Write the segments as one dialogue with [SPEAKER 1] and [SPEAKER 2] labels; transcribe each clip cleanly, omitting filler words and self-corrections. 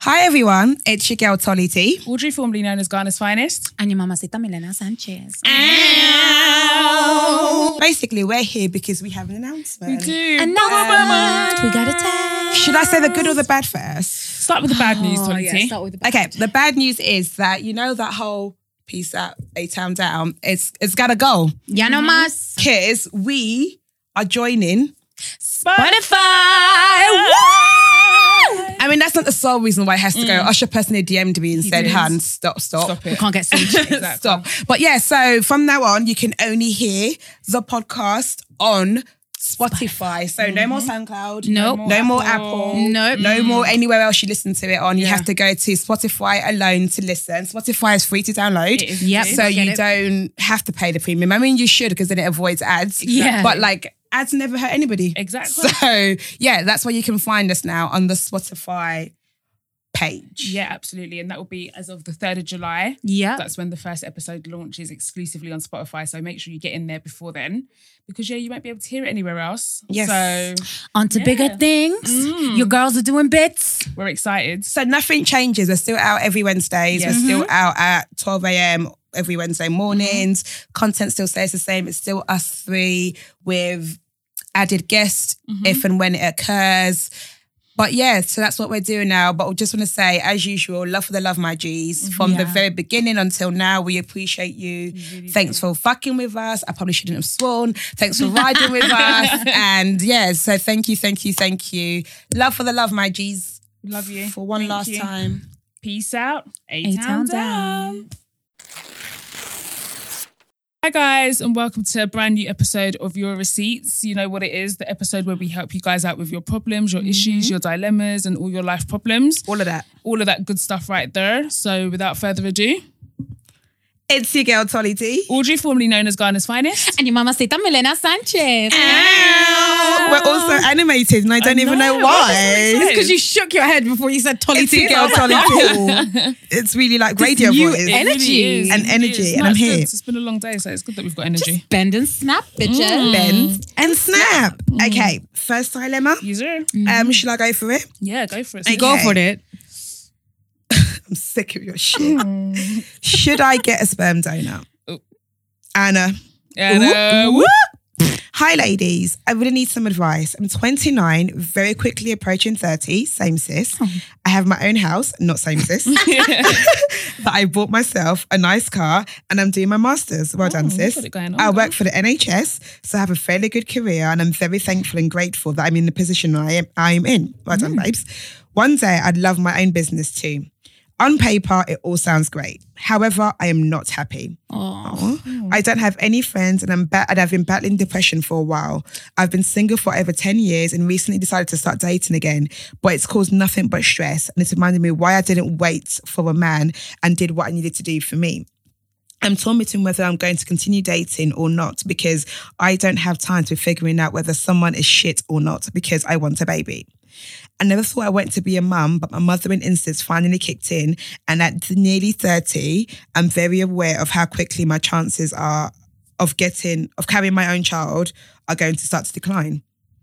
[SPEAKER 1] Hi everyone, it's your girl Tolly T.
[SPEAKER 2] Audrey, formerly known as Ghana's Finest.
[SPEAKER 3] And your mamacita Milena Sanchez.
[SPEAKER 1] Ow. Basically, we're here because we have an announcement.
[SPEAKER 2] We do.
[SPEAKER 3] Announcement. We got a tag.
[SPEAKER 1] Should I say the good or the bad first?
[SPEAKER 2] Start with the bad news, Tolly T.
[SPEAKER 3] Start with the bad.
[SPEAKER 1] Okay, the bad news is that, you know, that whole peace out, A-Town down, it's got to go.
[SPEAKER 3] Ya no más.
[SPEAKER 1] Because we are joining
[SPEAKER 3] Spotify.
[SPEAKER 1] I mean, that's not the sole reason why it has to go. Usher personally DM'd me and said,
[SPEAKER 2] did.
[SPEAKER 1] "Han, stop.
[SPEAKER 2] Stop
[SPEAKER 3] We
[SPEAKER 2] it.
[SPEAKER 3] can't get sued.
[SPEAKER 2] Exactly.
[SPEAKER 1] Stop." But yeah, so from now on, you can only hear the podcast on Spotify. So no more SoundCloud.
[SPEAKER 3] Nope.
[SPEAKER 1] No more Apple.
[SPEAKER 3] Nope.
[SPEAKER 1] No more anywhere else you listen to it on. You
[SPEAKER 2] Yeah.
[SPEAKER 1] have to go to Spotify alone to listen. Spotify is free to download.
[SPEAKER 2] It is.
[SPEAKER 3] Yep.
[SPEAKER 1] So
[SPEAKER 3] Get
[SPEAKER 1] you
[SPEAKER 3] it.
[SPEAKER 1] don't have to pay the premium. I mean, you should because then it avoids ads.
[SPEAKER 3] Yeah.
[SPEAKER 1] But like, ads never hurt anybody.
[SPEAKER 2] Exactly.
[SPEAKER 1] So yeah, that's where you can find us now on the Spotify page.
[SPEAKER 2] Yeah, absolutely. And that will be as of the 3rd of July.
[SPEAKER 3] Yeah.
[SPEAKER 2] That's when the first episode launches exclusively on Spotify. So make sure you get in there before then. Because, yeah, you won't be able to hear it anywhere else.
[SPEAKER 1] Yes.
[SPEAKER 2] So
[SPEAKER 3] On to bigger things. Your girls are doing bits.
[SPEAKER 2] we're excited.
[SPEAKER 1] So nothing changes. We're still out every Wednesdays.
[SPEAKER 2] Yes.
[SPEAKER 1] We're still out at 12 a.m. every Wednesday mornings. Content still stays the same. It's still us three with added guests if and when it occurs. But yeah, so that's what we're doing now. But I just want to say, as usual, love for the love, my G's. From the very beginning until now, we appreciate you. Thanks for fucking with us. I probably shouldn't have sworn. Thanks for riding with us. And yeah, so thank you. Love for the love, my G's.
[SPEAKER 2] Love you.
[SPEAKER 1] For one
[SPEAKER 2] Thank
[SPEAKER 1] last
[SPEAKER 2] you.
[SPEAKER 1] time.
[SPEAKER 2] Peace out.
[SPEAKER 3] A-Town
[SPEAKER 2] A-Town down. Hi guys, and welcome to a brand new episode of Your Receipts. You know what it is, the episode where we help you guys out with your problems, your issues, your dilemmas, and all your life problems.
[SPEAKER 1] All of that.
[SPEAKER 2] All of that good stuff right there. So without further ado,
[SPEAKER 1] It's your girl, Tolly T.
[SPEAKER 2] Audrey, formerly known as Ghana's Finest.
[SPEAKER 3] And your mamacita Milena Sanchez.
[SPEAKER 1] We're also animated and I don't even know why.
[SPEAKER 3] Because you shook your head before you said Tolly
[SPEAKER 1] It's your
[SPEAKER 3] T.
[SPEAKER 1] girl, Tolly T. It's really like radio
[SPEAKER 3] new
[SPEAKER 1] voice.
[SPEAKER 3] energy.
[SPEAKER 1] And
[SPEAKER 2] It
[SPEAKER 1] energy,
[SPEAKER 2] is.
[SPEAKER 1] and
[SPEAKER 2] No,
[SPEAKER 1] I'm
[SPEAKER 2] it's
[SPEAKER 1] here.
[SPEAKER 2] good. It's been a long day, so it's good that we've got energy.
[SPEAKER 3] Bend and snap, bitches.
[SPEAKER 1] Bend and snap. Okay, first dilemma.
[SPEAKER 2] User.
[SPEAKER 1] Should I go for it?
[SPEAKER 2] Yeah, go for it.
[SPEAKER 1] Okay.
[SPEAKER 3] Go for it.
[SPEAKER 1] I'm sick of your shit. Should I get a sperm donor?
[SPEAKER 2] Oh.
[SPEAKER 1] Anna.
[SPEAKER 2] And,
[SPEAKER 1] Hi, ladies. I really need some advice. I'm 29, very quickly approaching 30. Same sis. I have my own house, not same sis. But I bought myself a nice car and I'm doing my master's. Well done,
[SPEAKER 2] you've
[SPEAKER 1] sis.
[SPEAKER 2] got it going on,
[SPEAKER 1] I
[SPEAKER 2] girl.
[SPEAKER 1] work for the NHS, so I have a fairly good career and I'm very thankful and grateful that I'm in the position I am in. Well done, babes. One day I'd love my own business too. On paper, it all sounds great. However, I am not happy. I don't have any friends and I've been battling depression for a while. I've been single for over 10 years and recently decided to start dating again, but it's caused nothing but stress and it's reminded me why I didn't wait for a man and did what I needed to do for me. I'm torn between whether I'm going to continue dating or not because I don't have time to figuring out whether someone is shit or not because I want a baby. I never thought I wanted to be a mum, but my mothering instincts finally kicked in. And at nearly 30, I'm very aware of how quickly my chances are of carrying my own child are going to start to decline.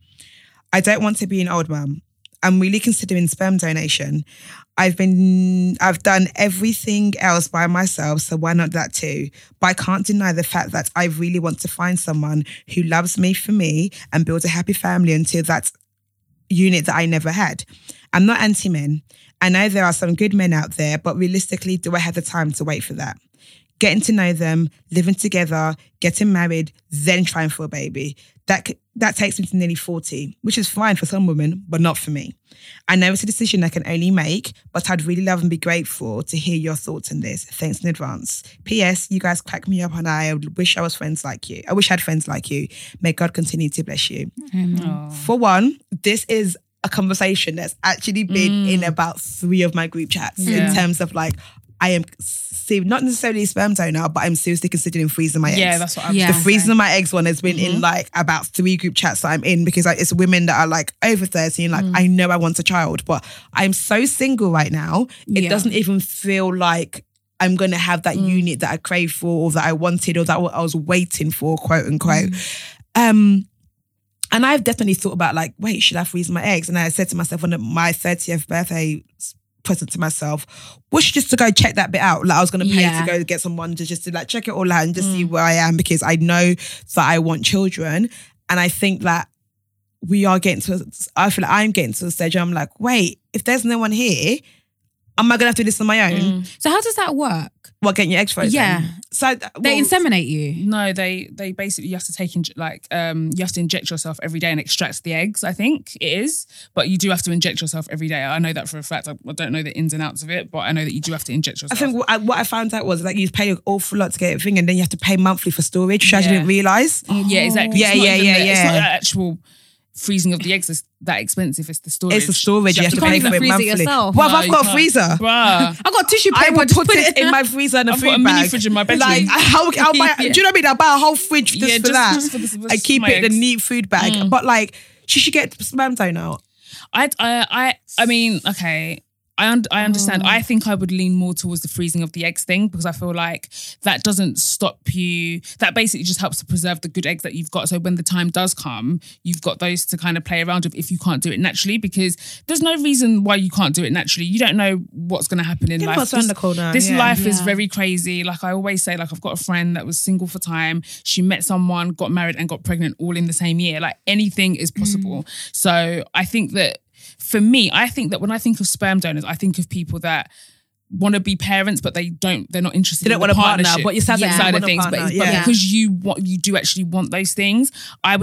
[SPEAKER 1] I don't want to be an old mum. I'm really considering sperm donation. I've done everything else by myself, so why not that too? But I can't deny the fact that I really want to find someone who loves me for me and build a happy family until that unit that I never had. I'm not anti-men. I know there are some good men out there, but realistically, do I have the time to wait for that? Getting to know them, living together, getting married, then trying for a baby. That takes me to nearly 40, which is fine for some women, but not for me. I know it's a decision I can only make, but I'd really love and be grateful to hear your thoughts on this. Thanks in advance. P.S. You guys crack me up and I wish I was friends like you. I wish I had friends like you. May God continue to bless you. For one, this is a conversation that's actually been in about 3 of my group chats in terms of like, I am not necessarily a sperm donor, but I'm seriously considering freezing my eggs.
[SPEAKER 2] Yeah, that's what I'm
[SPEAKER 3] Yeah.
[SPEAKER 1] The freezing my eggs one has been in like about 3 group chats that I'm in because like, it's women that are like over 30 and like, I know I want a child, but I'm so single right now. It doesn't even feel like I'm going to have that unit that I craved for or that I wanted or that I was waiting for, quote unquote. And I've definitely thought about like, wait, should I freeze my eggs? And I said to myself on my 30th birthday present to myself was just to go check that bit out. Like I was going to pay
[SPEAKER 3] Yeah.
[SPEAKER 1] to go get someone to just to like check it all out and just see where I am, because I know that I want children. And I think that I feel like I'm getting to a stage where I'm like, wait, if there's no one here, am I going to have to do this on my own?
[SPEAKER 3] So how does that work?
[SPEAKER 1] What, getting your eggs frozen?
[SPEAKER 3] Yeah.
[SPEAKER 1] So
[SPEAKER 3] They inseminate you.
[SPEAKER 2] No, they basically, you have to take you have to inject yourself every day and extract the eggs, I think it is. But you do have to inject yourself every day. I know that for a fact. I don't know the ins and outs of it, but I know that you do have to inject yourself.
[SPEAKER 1] I think what I found out was like you pay an awful lot to get a thing, and then you have to pay monthly for storage, which I didn't realise.
[SPEAKER 2] Yeah, exactly.
[SPEAKER 1] Yeah,
[SPEAKER 2] It's not even
[SPEAKER 1] yeah.
[SPEAKER 2] It's not the actual freezing of the eggs that's that expensive. It's the storage.
[SPEAKER 1] It's the storage. You have to
[SPEAKER 3] can't
[SPEAKER 1] pay
[SPEAKER 3] even
[SPEAKER 1] for it
[SPEAKER 3] freeze it
[SPEAKER 1] monthly.
[SPEAKER 3] yourself.
[SPEAKER 1] Well,
[SPEAKER 2] No,
[SPEAKER 1] I've
[SPEAKER 2] you
[SPEAKER 1] got a
[SPEAKER 2] can't.
[SPEAKER 1] freezer.
[SPEAKER 2] Bruh.
[SPEAKER 3] I got tissue
[SPEAKER 1] I
[SPEAKER 3] paper.
[SPEAKER 1] would
[SPEAKER 3] just
[SPEAKER 1] put it in my freezer and a
[SPEAKER 2] I've
[SPEAKER 1] food
[SPEAKER 2] got a mini
[SPEAKER 1] bag.
[SPEAKER 2] fridge in my bedroom.
[SPEAKER 1] Like, I'll buy, do you know what I mean? I'll buy a whole fridge just
[SPEAKER 2] Yeah,
[SPEAKER 1] for that.
[SPEAKER 2] for this-
[SPEAKER 1] I keep
[SPEAKER 2] my
[SPEAKER 1] it in a
[SPEAKER 2] eggs.
[SPEAKER 1] neat food bag. But like, she should get sperm donor.
[SPEAKER 2] I mean, okay. I understand. I think I would lean more towards the freezing of the eggs thing, because I feel like that doesn't stop you. That basically just helps to preserve the good eggs that you've got. So when the time does come, you've got those to kind of play around with if you can't do it naturally, because there's no reason why you can't do it naturally. You don't know what's going to happen in
[SPEAKER 1] You know
[SPEAKER 2] life.
[SPEAKER 1] what's around the corner,
[SPEAKER 2] This
[SPEAKER 1] yeah.
[SPEAKER 2] life is
[SPEAKER 3] Yeah.
[SPEAKER 2] very crazy. Like I always say, like I've got a friend that was single for time. She met someone, got married and got pregnant all in the same year. Like anything is possible. So I think that for me, I think that when I think of sperm donors, I think of people that want to be parents, but they're not interested
[SPEAKER 1] They don't
[SPEAKER 2] in
[SPEAKER 1] want
[SPEAKER 2] the
[SPEAKER 1] a partner,
[SPEAKER 2] partnership
[SPEAKER 1] but you sound like you
[SPEAKER 2] side
[SPEAKER 1] want
[SPEAKER 2] of
[SPEAKER 1] a
[SPEAKER 2] things.
[SPEAKER 1] partner,
[SPEAKER 2] But
[SPEAKER 1] yeah.
[SPEAKER 2] because you do actually want those things, I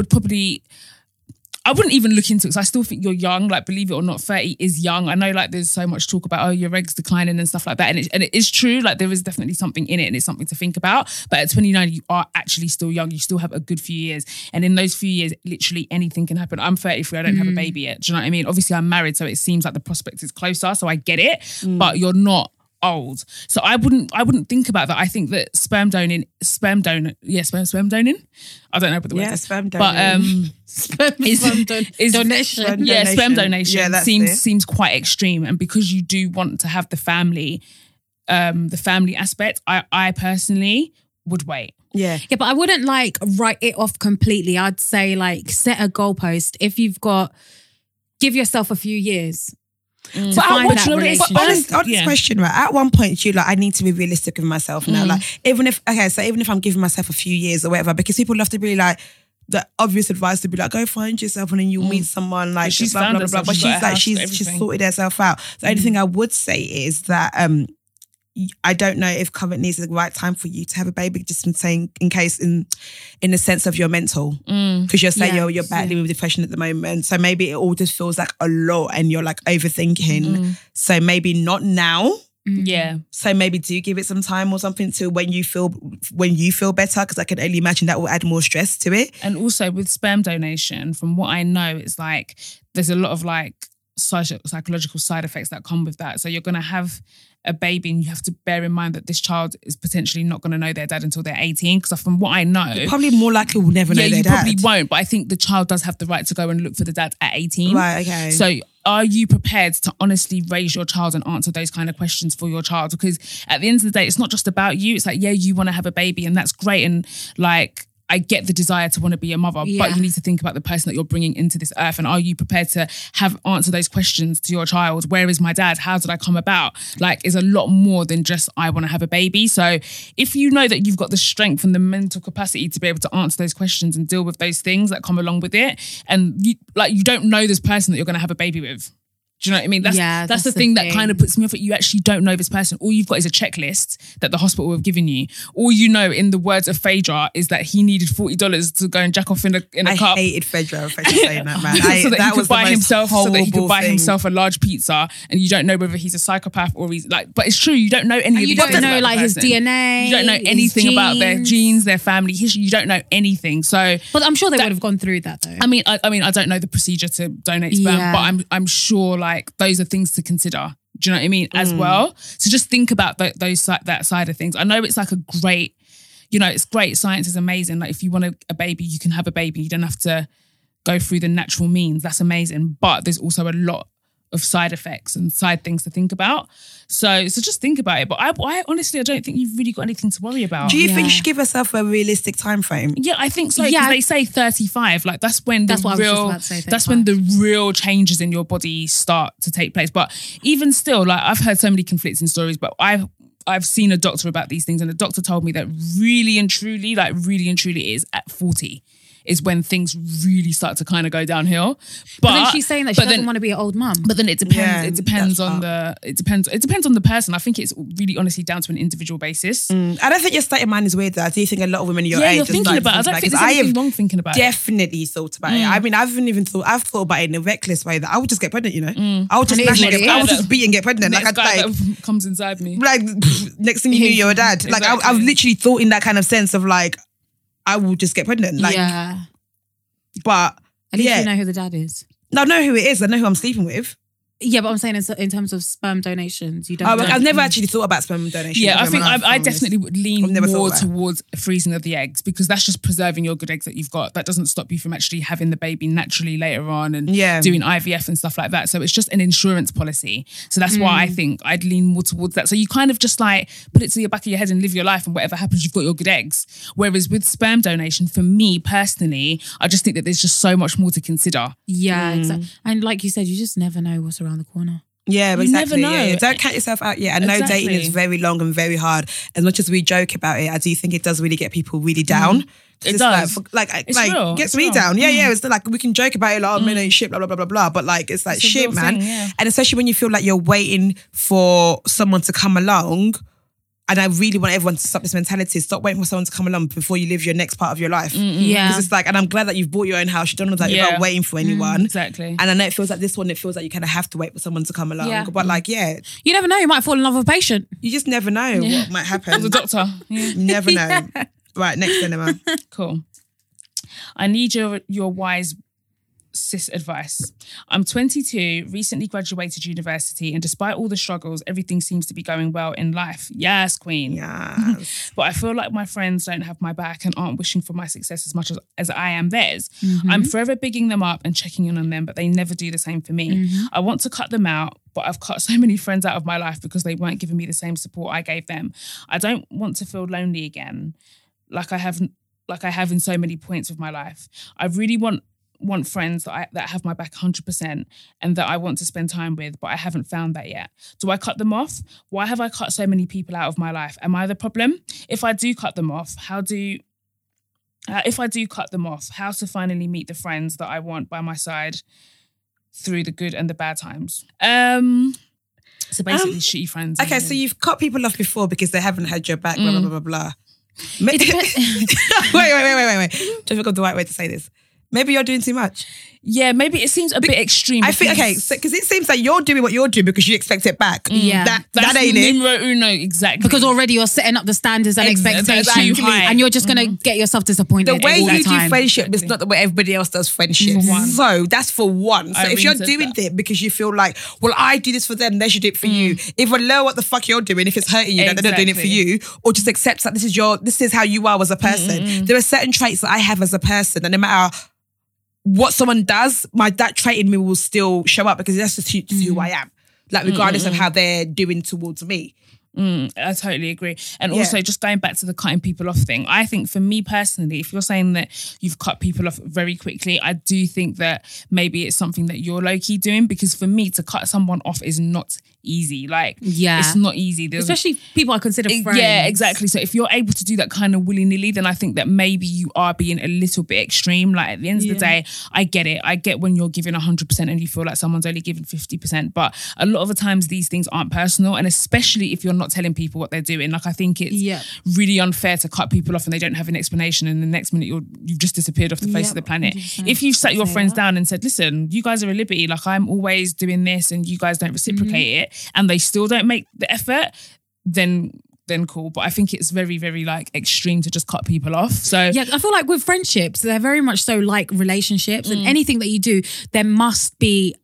[SPEAKER 2] wouldn't even look into it, because I still think you're young. Like, believe it or not, 30 is young. I know like there's so much talk about, oh, your eggs declining and stuff like that. And it is true. Like there is definitely something in it and it's something to think about. But at 29, you are actually still young. You still have a good few years. And in those few years, literally anything can happen. I'm 33, I don't have a baby yet. Do you know what I mean? Obviously I'm married, so it seems like the prospect is closer. So I get it, but you're not old. So I wouldn't think about that. I think that sperm doning. I don't know what the word
[SPEAKER 1] Yeah,
[SPEAKER 2] is.
[SPEAKER 1] sperm
[SPEAKER 2] But
[SPEAKER 1] donor.
[SPEAKER 2] is
[SPEAKER 3] donation.
[SPEAKER 2] yeah, sperm donation
[SPEAKER 1] Yeah, that's it.
[SPEAKER 2] seems quite extreme, and because you do want to have the family aspect, I personally would wait.
[SPEAKER 1] Yeah.
[SPEAKER 3] Yeah, but I wouldn't like write it off completely. I'd say like set a goalpost. If you've got, give yourself a few years.
[SPEAKER 1] But
[SPEAKER 3] find that
[SPEAKER 1] but
[SPEAKER 3] relationship.
[SPEAKER 1] honest
[SPEAKER 2] Yeah.
[SPEAKER 1] question, right? At one point, you like, I need to be realistic with myself now. Like, even if I'm giving myself a few years or whatever, because people love to be like, the obvious advice to be like, go find yourself and then you'll meet someone like
[SPEAKER 2] She's
[SPEAKER 1] blah,
[SPEAKER 2] found
[SPEAKER 1] blah, blah, blah.
[SPEAKER 2] herself.
[SPEAKER 1] But
[SPEAKER 2] She's
[SPEAKER 1] she's
[SPEAKER 2] got a
[SPEAKER 1] like,
[SPEAKER 2] house,
[SPEAKER 1] she's
[SPEAKER 2] everything.
[SPEAKER 1] sorted herself out. The only thing I would say is that I don't know if currently is the right time for you to have a baby, just in saying, in case in the sense of your mental, because you're saying
[SPEAKER 3] Yeah.
[SPEAKER 1] you're battling with depression at the moment, so maybe it all just feels like a lot and you're like overthinking. So maybe not now.
[SPEAKER 2] Yeah.
[SPEAKER 1] So maybe do give it some time or something to when you feel better, because I can only imagine that will add more stress to it.
[SPEAKER 2] And also with sperm donation, from what I know, it's like there's a lot of like psychological side effects that come with that. So you're going to have a baby and you have to bear in mind that this child is potentially not going to know their dad until they're 18. Because from what I know,
[SPEAKER 1] Probably more likely will never know
[SPEAKER 2] yeah,
[SPEAKER 1] their
[SPEAKER 2] you
[SPEAKER 1] dad.
[SPEAKER 2] probably won't. But I think the child does have the right to go and look for the dad at 18.
[SPEAKER 1] Right, okay.
[SPEAKER 2] So are you prepared to honestly raise your child and answer those kind of questions for your child? Because at the end of the day, it's not just about you. It's like, yeah, you want to have a baby and that's great. And like, I get the desire to want to be a mother,
[SPEAKER 3] Yeah.
[SPEAKER 2] but you need to think about the person that you're bringing into this earth. And are you prepared to answer those questions to your child? Where is my dad? How did I come about? Like, is a lot more than just, I want to have a baby. So if you know that you've got the strength and the mental capacity to be able to answer those questions and deal with those things that come along with it, and you don't know this person that you're going to have a baby with. Do you know what I mean? That's the thing that kind of puts me off. You actually don't know this person. All you've got is a checklist that the hospital have given you. All you know, in the words of Phaedra, is that he needed $40 to go and jack off in a
[SPEAKER 1] I
[SPEAKER 2] cup.
[SPEAKER 1] hated Phaedra saying that, man.
[SPEAKER 2] so that he could buy himself
[SPEAKER 1] himself
[SPEAKER 2] a large pizza, and you don't know whether he's a psychopath or he's like. But it's true, you don't know any of
[SPEAKER 3] You
[SPEAKER 2] these
[SPEAKER 3] don't
[SPEAKER 2] things
[SPEAKER 3] know
[SPEAKER 2] about
[SPEAKER 3] like
[SPEAKER 2] the
[SPEAKER 3] his
[SPEAKER 2] person.
[SPEAKER 3] DNA.
[SPEAKER 2] You don't know
[SPEAKER 3] his
[SPEAKER 2] anything about their genes, their family history. You don't know anything. So,
[SPEAKER 3] But I'm sure they would have gone through that though.
[SPEAKER 2] I mean, I don't know the procedure to donate sperm,
[SPEAKER 3] Yeah.
[SPEAKER 2] but I'm sure like those are things to consider. Do you know what I mean? As well. So just think about that side of things. I know it's like a great, it's great. Science is amazing. Like if you want a baby, you can have a baby. You don't have to go through the natural means. That's amazing. But there's also a lot of side effects and side things to think about. So just think about it. But I honestly, I don't think you've really got anything to worry about.
[SPEAKER 1] Do you think you should give yourself a realistic time frame?
[SPEAKER 2] Yeah, I think so. Yeah, they say 35. Like that's when
[SPEAKER 3] what I was just about to say,
[SPEAKER 2] that's when the real changes in your body start to take place. But even still, like I've heard so many conflicting stories, but I've seen a doctor about these things, and the doctor told me that really and truly is at 40 is when things really start to kind of go downhill.
[SPEAKER 3] But then she's saying that she doesn't want to be an old mum.
[SPEAKER 2] But then it depends on the person. I think it's really honestly down to an individual basis.
[SPEAKER 1] I don't think your state of mind is weird though. I do think a lot of women your age
[SPEAKER 2] you're thinking about it. I don't think there's anything wrong thinking about it.
[SPEAKER 1] Definitely thought about it. I mean, I've thought about it in a reckless way that I would just get pregnant, you know. I would just just beat and get pregnant.
[SPEAKER 2] Like that comes inside me.
[SPEAKER 1] Like next thing you knew, you're a dad. Like I've literally thought in that kind of sense of like, I will just get pregnant. Like, but
[SPEAKER 3] at least you know who the dad is.
[SPEAKER 1] No, I know who it is. I know who I'm sleeping with.
[SPEAKER 3] Yeah, but I'm saying in terms of sperm donations, you don't.
[SPEAKER 1] I've never actually thought about sperm donation.
[SPEAKER 2] Yeah, I think I definitely would lean more towards freezing of the eggs, because that's just preserving your good eggs that you've got. That doesn't stop you from actually having the baby naturally later on and doing IVF and stuff like that. So it's just an insurance policy. So that's why I think I'd lean more towards that. So you kind of just like put it to the back of your head and live your life, and whatever happens, you've got your good eggs. Whereas with sperm donation, for me personally, I just think that there's just so much more to consider.
[SPEAKER 3] Yeah, exactly. And like you said, you just never know what's around the corner.
[SPEAKER 1] Yeah,
[SPEAKER 2] you
[SPEAKER 1] exactly.
[SPEAKER 2] never know.
[SPEAKER 1] Yeah. Don't count yourself out yet. I know dating is very long and very hard. As much as we joke about it, I do think it does really get people really down.
[SPEAKER 2] It does.
[SPEAKER 1] Like gets me down. Yeah. It's like we can joke about it, like, men ain't shit, blah, blah, blah, blah, blah. But like, it's like
[SPEAKER 2] it's
[SPEAKER 1] shit, man.
[SPEAKER 2] Thing,
[SPEAKER 1] And especially when you feel like you're waiting for someone to come along. And I really want everyone to stop this mentality. Stop waiting for someone to come along before you live your next part of your life.
[SPEAKER 3] Yeah.
[SPEAKER 1] Because it's like, and I'm glad that you've bought your own house. You don't know that you're not waiting for anyone.
[SPEAKER 2] Exactly.
[SPEAKER 1] And I know it feels like this one, it feels like you kind of have to wait for someone to come along.
[SPEAKER 3] Yeah.
[SPEAKER 1] But like,
[SPEAKER 3] you never know. You might fall in love with a patient.
[SPEAKER 1] You just never know what might happen.
[SPEAKER 2] As a doctor. Yeah.
[SPEAKER 1] You never know. Right, next cinema.
[SPEAKER 2] Cool. I need your wise cis advice. I'm 22, recently graduated university, and despite all the struggles, everything seems to be going well in life. Yes, queen.
[SPEAKER 1] Yes.
[SPEAKER 2] But I feel like my friends don't have my back and aren't wishing for my success as much as I am theirs. I'm forever bigging them up and checking in on them, but they never do the same for me. I want to cut them out, but I've cut so many friends out of my life because they weren't giving me the same support I gave them. I don't want to feel lonely again, like I have in so many points of my life. I really want friends that have my back 100% and that I want to spend time with, but I haven't found that yet. Do I cut them off? Why have I cut so many people out of my life? Am I the problem? If I do cut them off, how to finally meet the friends that I want by my side through the good and the bad times? So basically shitty friends.
[SPEAKER 1] Okay, so you've cut people off before because they haven't had your back, blah, blah, blah, blah, blah. Wait. Don't think of the right way to say this. Maybe you're doing too much.
[SPEAKER 2] Yeah, maybe it seems a bit extreme.
[SPEAKER 1] I think, because it seems like you're doing what you're doing because you expect it back.
[SPEAKER 3] Yeah.
[SPEAKER 1] That ain't it.
[SPEAKER 2] Numero uno, exactly.
[SPEAKER 3] Because already you're setting up the standards and expectations, and you're just going to get yourself disappointed.
[SPEAKER 1] The way you do friendship is not the way everybody else does friendship. So that's for one. So if you're doing it because you feel like, well, I do this for them, they should do it for you. Either learn what the fuck you're doing if it's hurting you, that they're not doing it for you, or just accept that this is how you are as a person. There are certain traits that I have as a person, and no matter what someone does, that trait in me will still show up because that's just who I am. Like regardless of how they're doing towards me.
[SPEAKER 2] I totally agree. And also just going back to the cutting people off thing, I think for me personally, if you're saying that you've cut people off very quickly, I do think that maybe it's something that you're low-key doing, because for me to cut someone off is not easy. Like, it's not easy.
[SPEAKER 3] Especially people I consider friends.
[SPEAKER 2] Yeah, exactly. So if you're able to do that kind of willy-nilly, then I think that maybe you are being a little bit extreme. Like at the end of the day, I get it. I get when you're giving 100% and you feel like someone's only giving 50%. But a lot of the times these things aren't personal, and especially if you're not telling people what they're doing. Like I think it's really unfair to cut people off and they don't have an explanation, and the next minute you've just disappeared off the face of the planet. If you've sat your friends down and said, listen, you guys are a liberty, like I'm always doing this and you guys don't reciprocate it, and they still don't make the effort, then cool. But I think it's very, very like extreme to just cut people off. So
[SPEAKER 3] yeah, I feel like with friendships, they're very much so like relationships, and anything that you do, there must be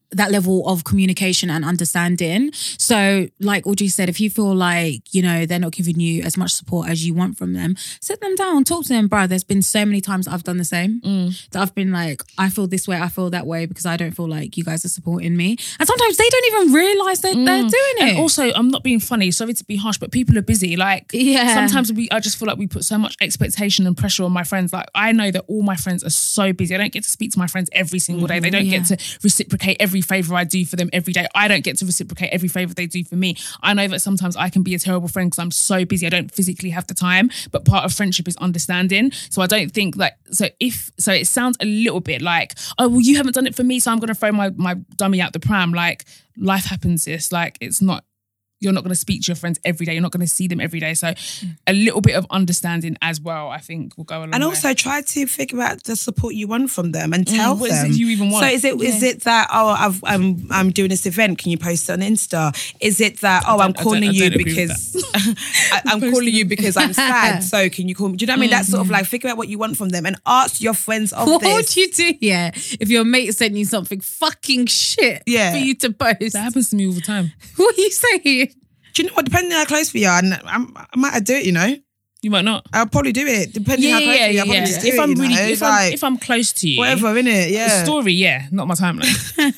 [SPEAKER 3] that level of communication and understanding. So like Audrey said, if you feel like, you know, they're not giving you as much support as you want from them, sit them down, talk to them, bro. There's been so many times I've done the same, that I've been like, I feel this way, I feel that way because I don't feel like you guys are supporting me. And sometimes they don't even realise they're doing it.
[SPEAKER 2] And also, I'm not being funny, sorry to be harsh, but people are busy. Like, sometimes I just feel like we put so much expectation and pressure on my friends. Like, I know that all my friends are so busy. I don't get to speak to my friends every single day. They don't get to reciprocate every favour I do for them every day. I don't get to reciprocate every favour they do for me. I know that sometimes I can be a terrible friend because I'm so busy. I don't physically have the time, but part of friendship is understanding. So I don't think like, so it sounds a little bit like, oh, well, you haven't done it for me, so I'm going to throw my dummy out the pram. Like, life happens, sis. Like, it's not, you're not going to speak to your friends every day. You're not going to see them every day. So a little bit of understanding as well, I think, will go a long way.
[SPEAKER 1] And also try to figure out the support you want from them and tell them.
[SPEAKER 2] What is it you even want?
[SPEAKER 1] So is it that, oh, I'm doing this event, can you post it on Insta? Is it that, oh, I'm calling you because I'm calling you because I'm sad, so can you call me? Do you know what I mean? That's sort of like, figure out what you want from them and ask your friends of
[SPEAKER 3] what
[SPEAKER 1] this.
[SPEAKER 3] What would you do? Yeah, if your mate sent you something fucking shit for you to post.
[SPEAKER 2] That happens to me all the time.
[SPEAKER 3] What are you saying?
[SPEAKER 1] Do you know what? Depending on how close we are, and I might do it, you know.
[SPEAKER 2] You might not.
[SPEAKER 1] I'll probably do it. Depending on how close we are, I'll probably just do
[SPEAKER 2] if
[SPEAKER 1] it,
[SPEAKER 2] I'm
[SPEAKER 1] you
[SPEAKER 2] really,
[SPEAKER 1] know?
[SPEAKER 2] if I'm close to you,
[SPEAKER 1] whatever, innit? Yeah.
[SPEAKER 2] The story, not my timeline.
[SPEAKER 1] I'm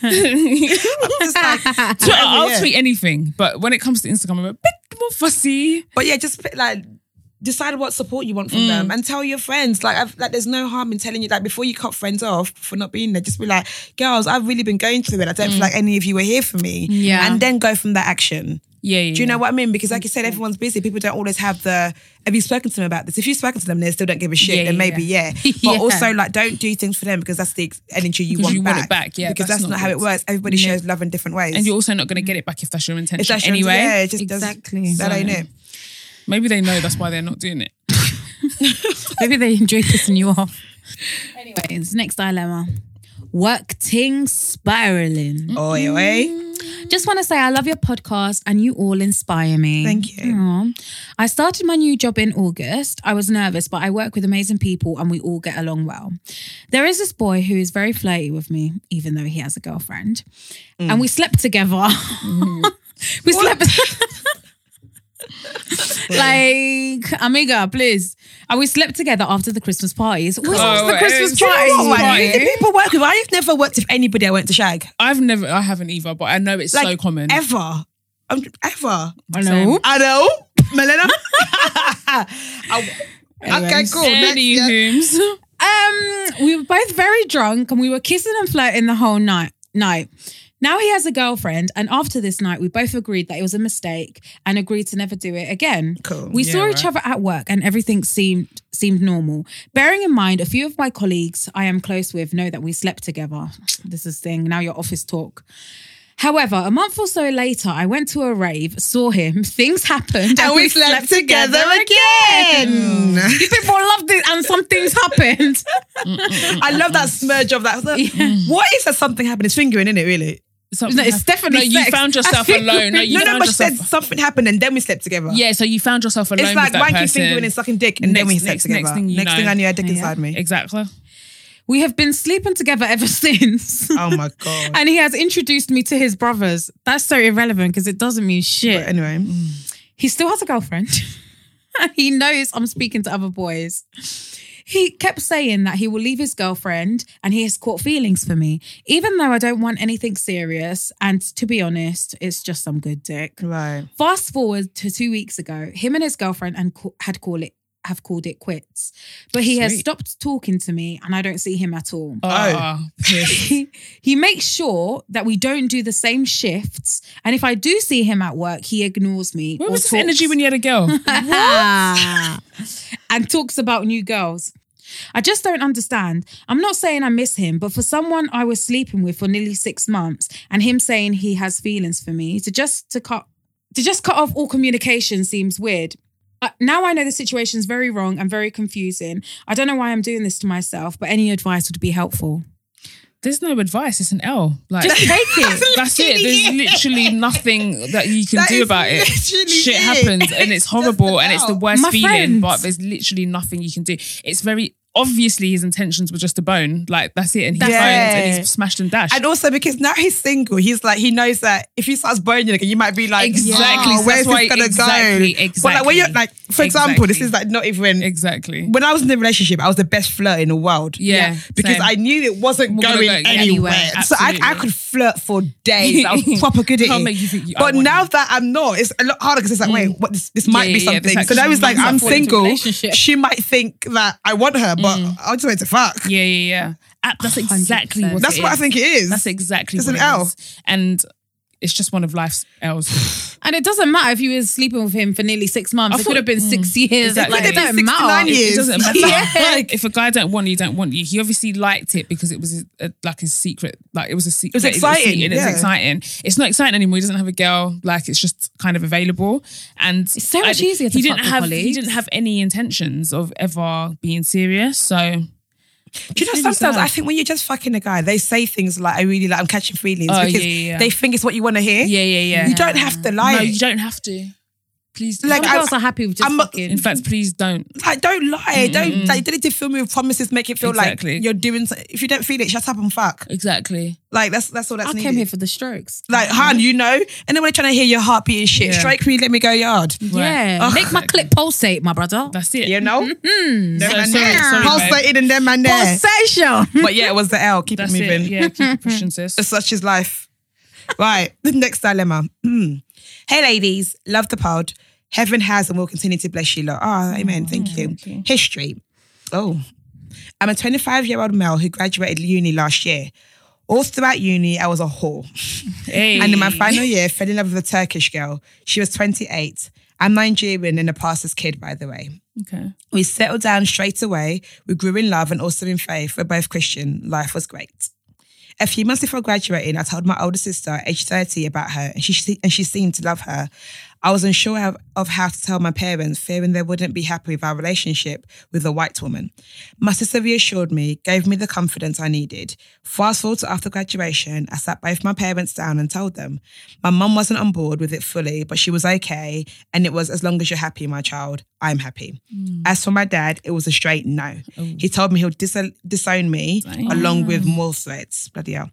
[SPEAKER 1] just like,
[SPEAKER 2] Twitter, I'll tweet anything, but when it comes to Instagram, I'm a bit more fussy.
[SPEAKER 1] But yeah, just like decide what support you want from them and tell your friends. Like, there's no harm in telling you, like, before you cut friends off for not being there, just be like, girls, I've really been going through it. I don't feel like any of you were here for me.
[SPEAKER 3] Yeah.
[SPEAKER 1] And then go from that action.
[SPEAKER 2] Yeah.
[SPEAKER 1] Do you know what I mean? Because like you said, everyone's busy. People don't always have have you spoken to them about this? If you've spoken to them and they still don't give a shit, then maybe, But also, like, don't do things for them because that's the energy you want back.
[SPEAKER 2] Want it back,
[SPEAKER 1] because that's not how it works. Everybody shows love in different ways.
[SPEAKER 2] And you're also not going to get it back if that's your intention anyway.
[SPEAKER 1] Yeah, it just
[SPEAKER 3] exactly.
[SPEAKER 1] That ain't it.
[SPEAKER 2] Maybe they know that's why they're not doing it.
[SPEAKER 3] Maybe they enjoy pissing you off. Anyways, next dilemma. Work ting spiraling.
[SPEAKER 1] Oi.
[SPEAKER 3] Just want to say I love your podcast and you all inspire me.
[SPEAKER 1] Thank you.
[SPEAKER 3] Aww. I started my new job in August. I was nervous, but I work with amazing people and we all get along well. There is this boy who is very flirty with me, even though he has a girlfriend. And we slept together. We slept... like, amiga, please. And we slept together after the Christmas parties. What was the Christmas party?
[SPEAKER 1] The people work with, I've never worked with anybody I went to shag.
[SPEAKER 2] I haven't either, but I know it's like, so common.
[SPEAKER 1] Ever. Ever.
[SPEAKER 3] I know.
[SPEAKER 1] Melena? Okay, cool.
[SPEAKER 2] Anywho.
[SPEAKER 3] We were both very drunk and we were kissing and flirting the whole night. Now he has a girlfriend, and after this night, we both agreed that it was a mistake and agreed to never do it again.
[SPEAKER 1] Cool.
[SPEAKER 3] We saw each other at work and everything seemed normal. Bearing in mind, a few of my colleagues I am close with know that we slept together. This is thing, now your office talk. However, a month or so later, I went to a rave, saw him, things happened,
[SPEAKER 1] and we slept together again.
[SPEAKER 3] You people loved it and some things happened.
[SPEAKER 1] I love that smudge of that. What is that something happened? It's fingering, isn't it, really?
[SPEAKER 3] No, it's definitely
[SPEAKER 2] you found yourself alone.
[SPEAKER 1] But said something happened and then we slept together.
[SPEAKER 2] Yeah, so you found yourself alone.
[SPEAKER 1] It's like
[SPEAKER 2] with that
[SPEAKER 1] wanky
[SPEAKER 2] person.
[SPEAKER 1] fingering and sucking dick, and then we slept together. Next thing I knew, I had dick inside me.
[SPEAKER 2] Exactly.
[SPEAKER 3] We have been sleeping together ever since.
[SPEAKER 1] Oh my God.
[SPEAKER 3] And he has introduced me to his brothers. That's so irrelevant because it doesn't mean shit.
[SPEAKER 1] But anyway.
[SPEAKER 3] He still has a girlfriend. He knows I'm speaking to other boys. He kept saying that he will leave his girlfriend and he has caught feelings for me, even though I don't want anything serious. And to be honest, it's just some good dick.
[SPEAKER 1] Right.
[SPEAKER 3] Fast forward to 2 weeks ago, him and his girlfriend have called it quits. But he has stopped talking to me and I don't see him at all. He makes sure that we don't do the same shifts. And if I do see him at work, he ignores me.
[SPEAKER 2] Where was this energy when you had a girl?
[SPEAKER 3] And talks about new girls. I just don't understand. I'm not saying I miss him, but for someone I was sleeping with for nearly 6 months and him saying he has feelings for me, to just cut off all communication seems weird. Now I know the situation's very wrong and very confusing. I don't know why I'm doing this to myself, but any advice would be helpful.
[SPEAKER 2] There's no advice. It's an L. Like,
[SPEAKER 3] just take it.
[SPEAKER 2] That's it. There's literally nothing that you can do about it. Shit happens and it's horrible and it's the worst feeling, but there's literally nothing you can do. It's very obviously his intentions were just a bone. Like, that's it. And he phoned and he's smashed and dashed.
[SPEAKER 1] And also because now he's single, he's like, he knows that if he starts boning again, you might be like,
[SPEAKER 2] Exactly.
[SPEAKER 1] "Oh,
[SPEAKER 2] So
[SPEAKER 1] where's
[SPEAKER 2] that's why-
[SPEAKER 1] this gonna
[SPEAKER 2] exactly,
[SPEAKER 1] go?" But like when you're like, for example, this is like not even
[SPEAKER 2] Exactly.
[SPEAKER 1] when I was in the relationship, I was the best flirt in the world.
[SPEAKER 2] Yeah,
[SPEAKER 1] because
[SPEAKER 2] same.
[SPEAKER 1] I knew it wasn't
[SPEAKER 2] Gonna
[SPEAKER 1] going
[SPEAKER 2] go
[SPEAKER 1] anywhere. So I
[SPEAKER 2] Absolutely.
[SPEAKER 1] could flirt for days. I was proper good at
[SPEAKER 2] Can't
[SPEAKER 1] it.
[SPEAKER 2] make you think I
[SPEAKER 1] But
[SPEAKER 2] want
[SPEAKER 1] now
[SPEAKER 2] you.
[SPEAKER 1] that I'm not, it's a lot harder because it's like, wait, what? This might be
[SPEAKER 2] yeah,
[SPEAKER 1] something.
[SPEAKER 2] this
[SPEAKER 1] So now it's like,
[SPEAKER 2] actually
[SPEAKER 1] I'm
[SPEAKER 2] might fall into a
[SPEAKER 1] single.
[SPEAKER 3] relationship.
[SPEAKER 1] She might think that I want her, but I just want to fuck.
[SPEAKER 2] Yeah. That's exactly
[SPEAKER 3] 100%.
[SPEAKER 2] what
[SPEAKER 1] That's
[SPEAKER 2] it
[SPEAKER 1] what I
[SPEAKER 2] is.
[SPEAKER 1] think it is.
[SPEAKER 2] That's exactly
[SPEAKER 1] It's
[SPEAKER 2] what
[SPEAKER 1] an
[SPEAKER 2] it
[SPEAKER 1] L.
[SPEAKER 2] is. And it's just one of life's L's.
[SPEAKER 3] And it doesn't matter if you were sleeping with him for nearly 6 months.
[SPEAKER 2] I
[SPEAKER 3] It could have been 6 years.
[SPEAKER 2] Exactly.
[SPEAKER 3] Like, it
[SPEAKER 1] It could have
[SPEAKER 3] don't
[SPEAKER 1] been 69
[SPEAKER 3] matter.
[SPEAKER 1] years.
[SPEAKER 2] It doesn't matter.
[SPEAKER 3] Yeah.
[SPEAKER 2] Like, if a guy don't want you, don't want you. He obviously liked it because it was like his secret. Like, it was a secret.
[SPEAKER 1] It was exciting,
[SPEAKER 2] It's
[SPEAKER 1] yeah.
[SPEAKER 2] exciting. It's not exciting anymore. He doesn't have a girl. Like, it's just kind of available. And
[SPEAKER 3] It's so much easier to
[SPEAKER 2] he didn't
[SPEAKER 3] fuck with
[SPEAKER 2] have. He
[SPEAKER 3] colleagues.
[SPEAKER 2] didn't have any intentions of ever being serious. So.
[SPEAKER 1] Do you know,
[SPEAKER 2] really
[SPEAKER 1] sometimes
[SPEAKER 2] sad.
[SPEAKER 1] I think when you're just fucking a guy, they say things like, I really like, I'm catching feelings
[SPEAKER 2] Oh,
[SPEAKER 1] because
[SPEAKER 2] yeah.
[SPEAKER 1] they think it's what you want to hear.
[SPEAKER 2] Yeah.
[SPEAKER 1] You don't have to lie.
[SPEAKER 2] No, you don't have to. Please.
[SPEAKER 1] Like,
[SPEAKER 3] Some girls are happy with just
[SPEAKER 1] I'm-
[SPEAKER 3] fucking.
[SPEAKER 2] in fact, please don't.
[SPEAKER 1] Like, don't lie. Don't like. They need to film me with promises, make it feel
[SPEAKER 2] Exactly.
[SPEAKER 1] like you're doing. If you don't feel it, shut up and fuck.
[SPEAKER 2] Exactly.
[SPEAKER 1] Like that's all that's
[SPEAKER 3] I
[SPEAKER 1] needed.
[SPEAKER 3] came here for the strokes.
[SPEAKER 1] Like, Han, you know, and then when they're trying to hear your heartbeat and shit,
[SPEAKER 2] Yeah.
[SPEAKER 1] straight me, let me go yard.
[SPEAKER 3] Yeah.
[SPEAKER 1] Ugh.
[SPEAKER 3] Make my clip pulsate, my brother.
[SPEAKER 2] That's it.
[SPEAKER 1] You know, them man
[SPEAKER 2] sorry,
[SPEAKER 1] there.
[SPEAKER 2] sorry,
[SPEAKER 1] Pulsating and them man there.
[SPEAKER 3] Pulsation.
[SPEAKER 1] But yeah, it was the L. Keep
[SPEAKER 2] That's
[SPEAKER 1] it moving.
[SPEAKER 2] it. Yeah, keep it pushing, sis.
[SPEAKER 1] Such is life. Right, the next dilemma. Hey, ladies, love the pod. Heaven has and will continue to bless you lot. Oh, amen. Thank you. History. Oh, I'm a 25-year-old male who graduated uni last year. All throughout uni, I was a whore.
[SPEAKER 2] Hey.
[SPEAKER 1] And in my final year, fell in love with a Turkish girl. She was 28. I'm Nigerian and a pastor's kid, by the way.
[SPEAKER 2] Okay.
[SPEAKER 1] We settled down straight away. We grew in love and also in faith. We're both Christian. Life was great. A few months before graduating, I told my older sister, aged 30, about her, and she seemed to love her. I was unsure of how to tell my parents, fearing they wouldn't be happy with our relationship with a white woman. My sister reassured me, gave me the confidence I needed. Fast forward to after graduation, I sat both my parents down and told them. My mum wasn't on board with it fully, but she was okay, and it was, as long as you're happy, my child, I'm happy. As for my dad, it was a straight no. He told me he'll disown me along with more threats. Bloody hell.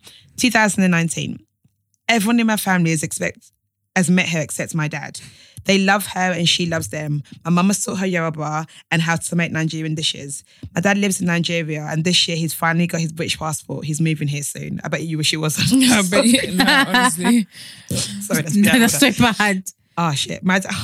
[SPEAKER 1] 2019. Everyone in my family has met her except my dad. They love her and she loves them. My mum has taught her Yoruba and how to make Nigerian dishes. My dad lives in Nigeria and this year he's finally got his British passport. He's moving here soon. I bet you wish he wasn't.
[SPEAKER 2] No, but no, honestly.
[SPEAKER 1] Sorry, that's
[SPEAKER 3] No,
[SPEAKER 1] bad.
[SPEAKER 3] that's so bad.
[SPEAKER 1] Oh shit.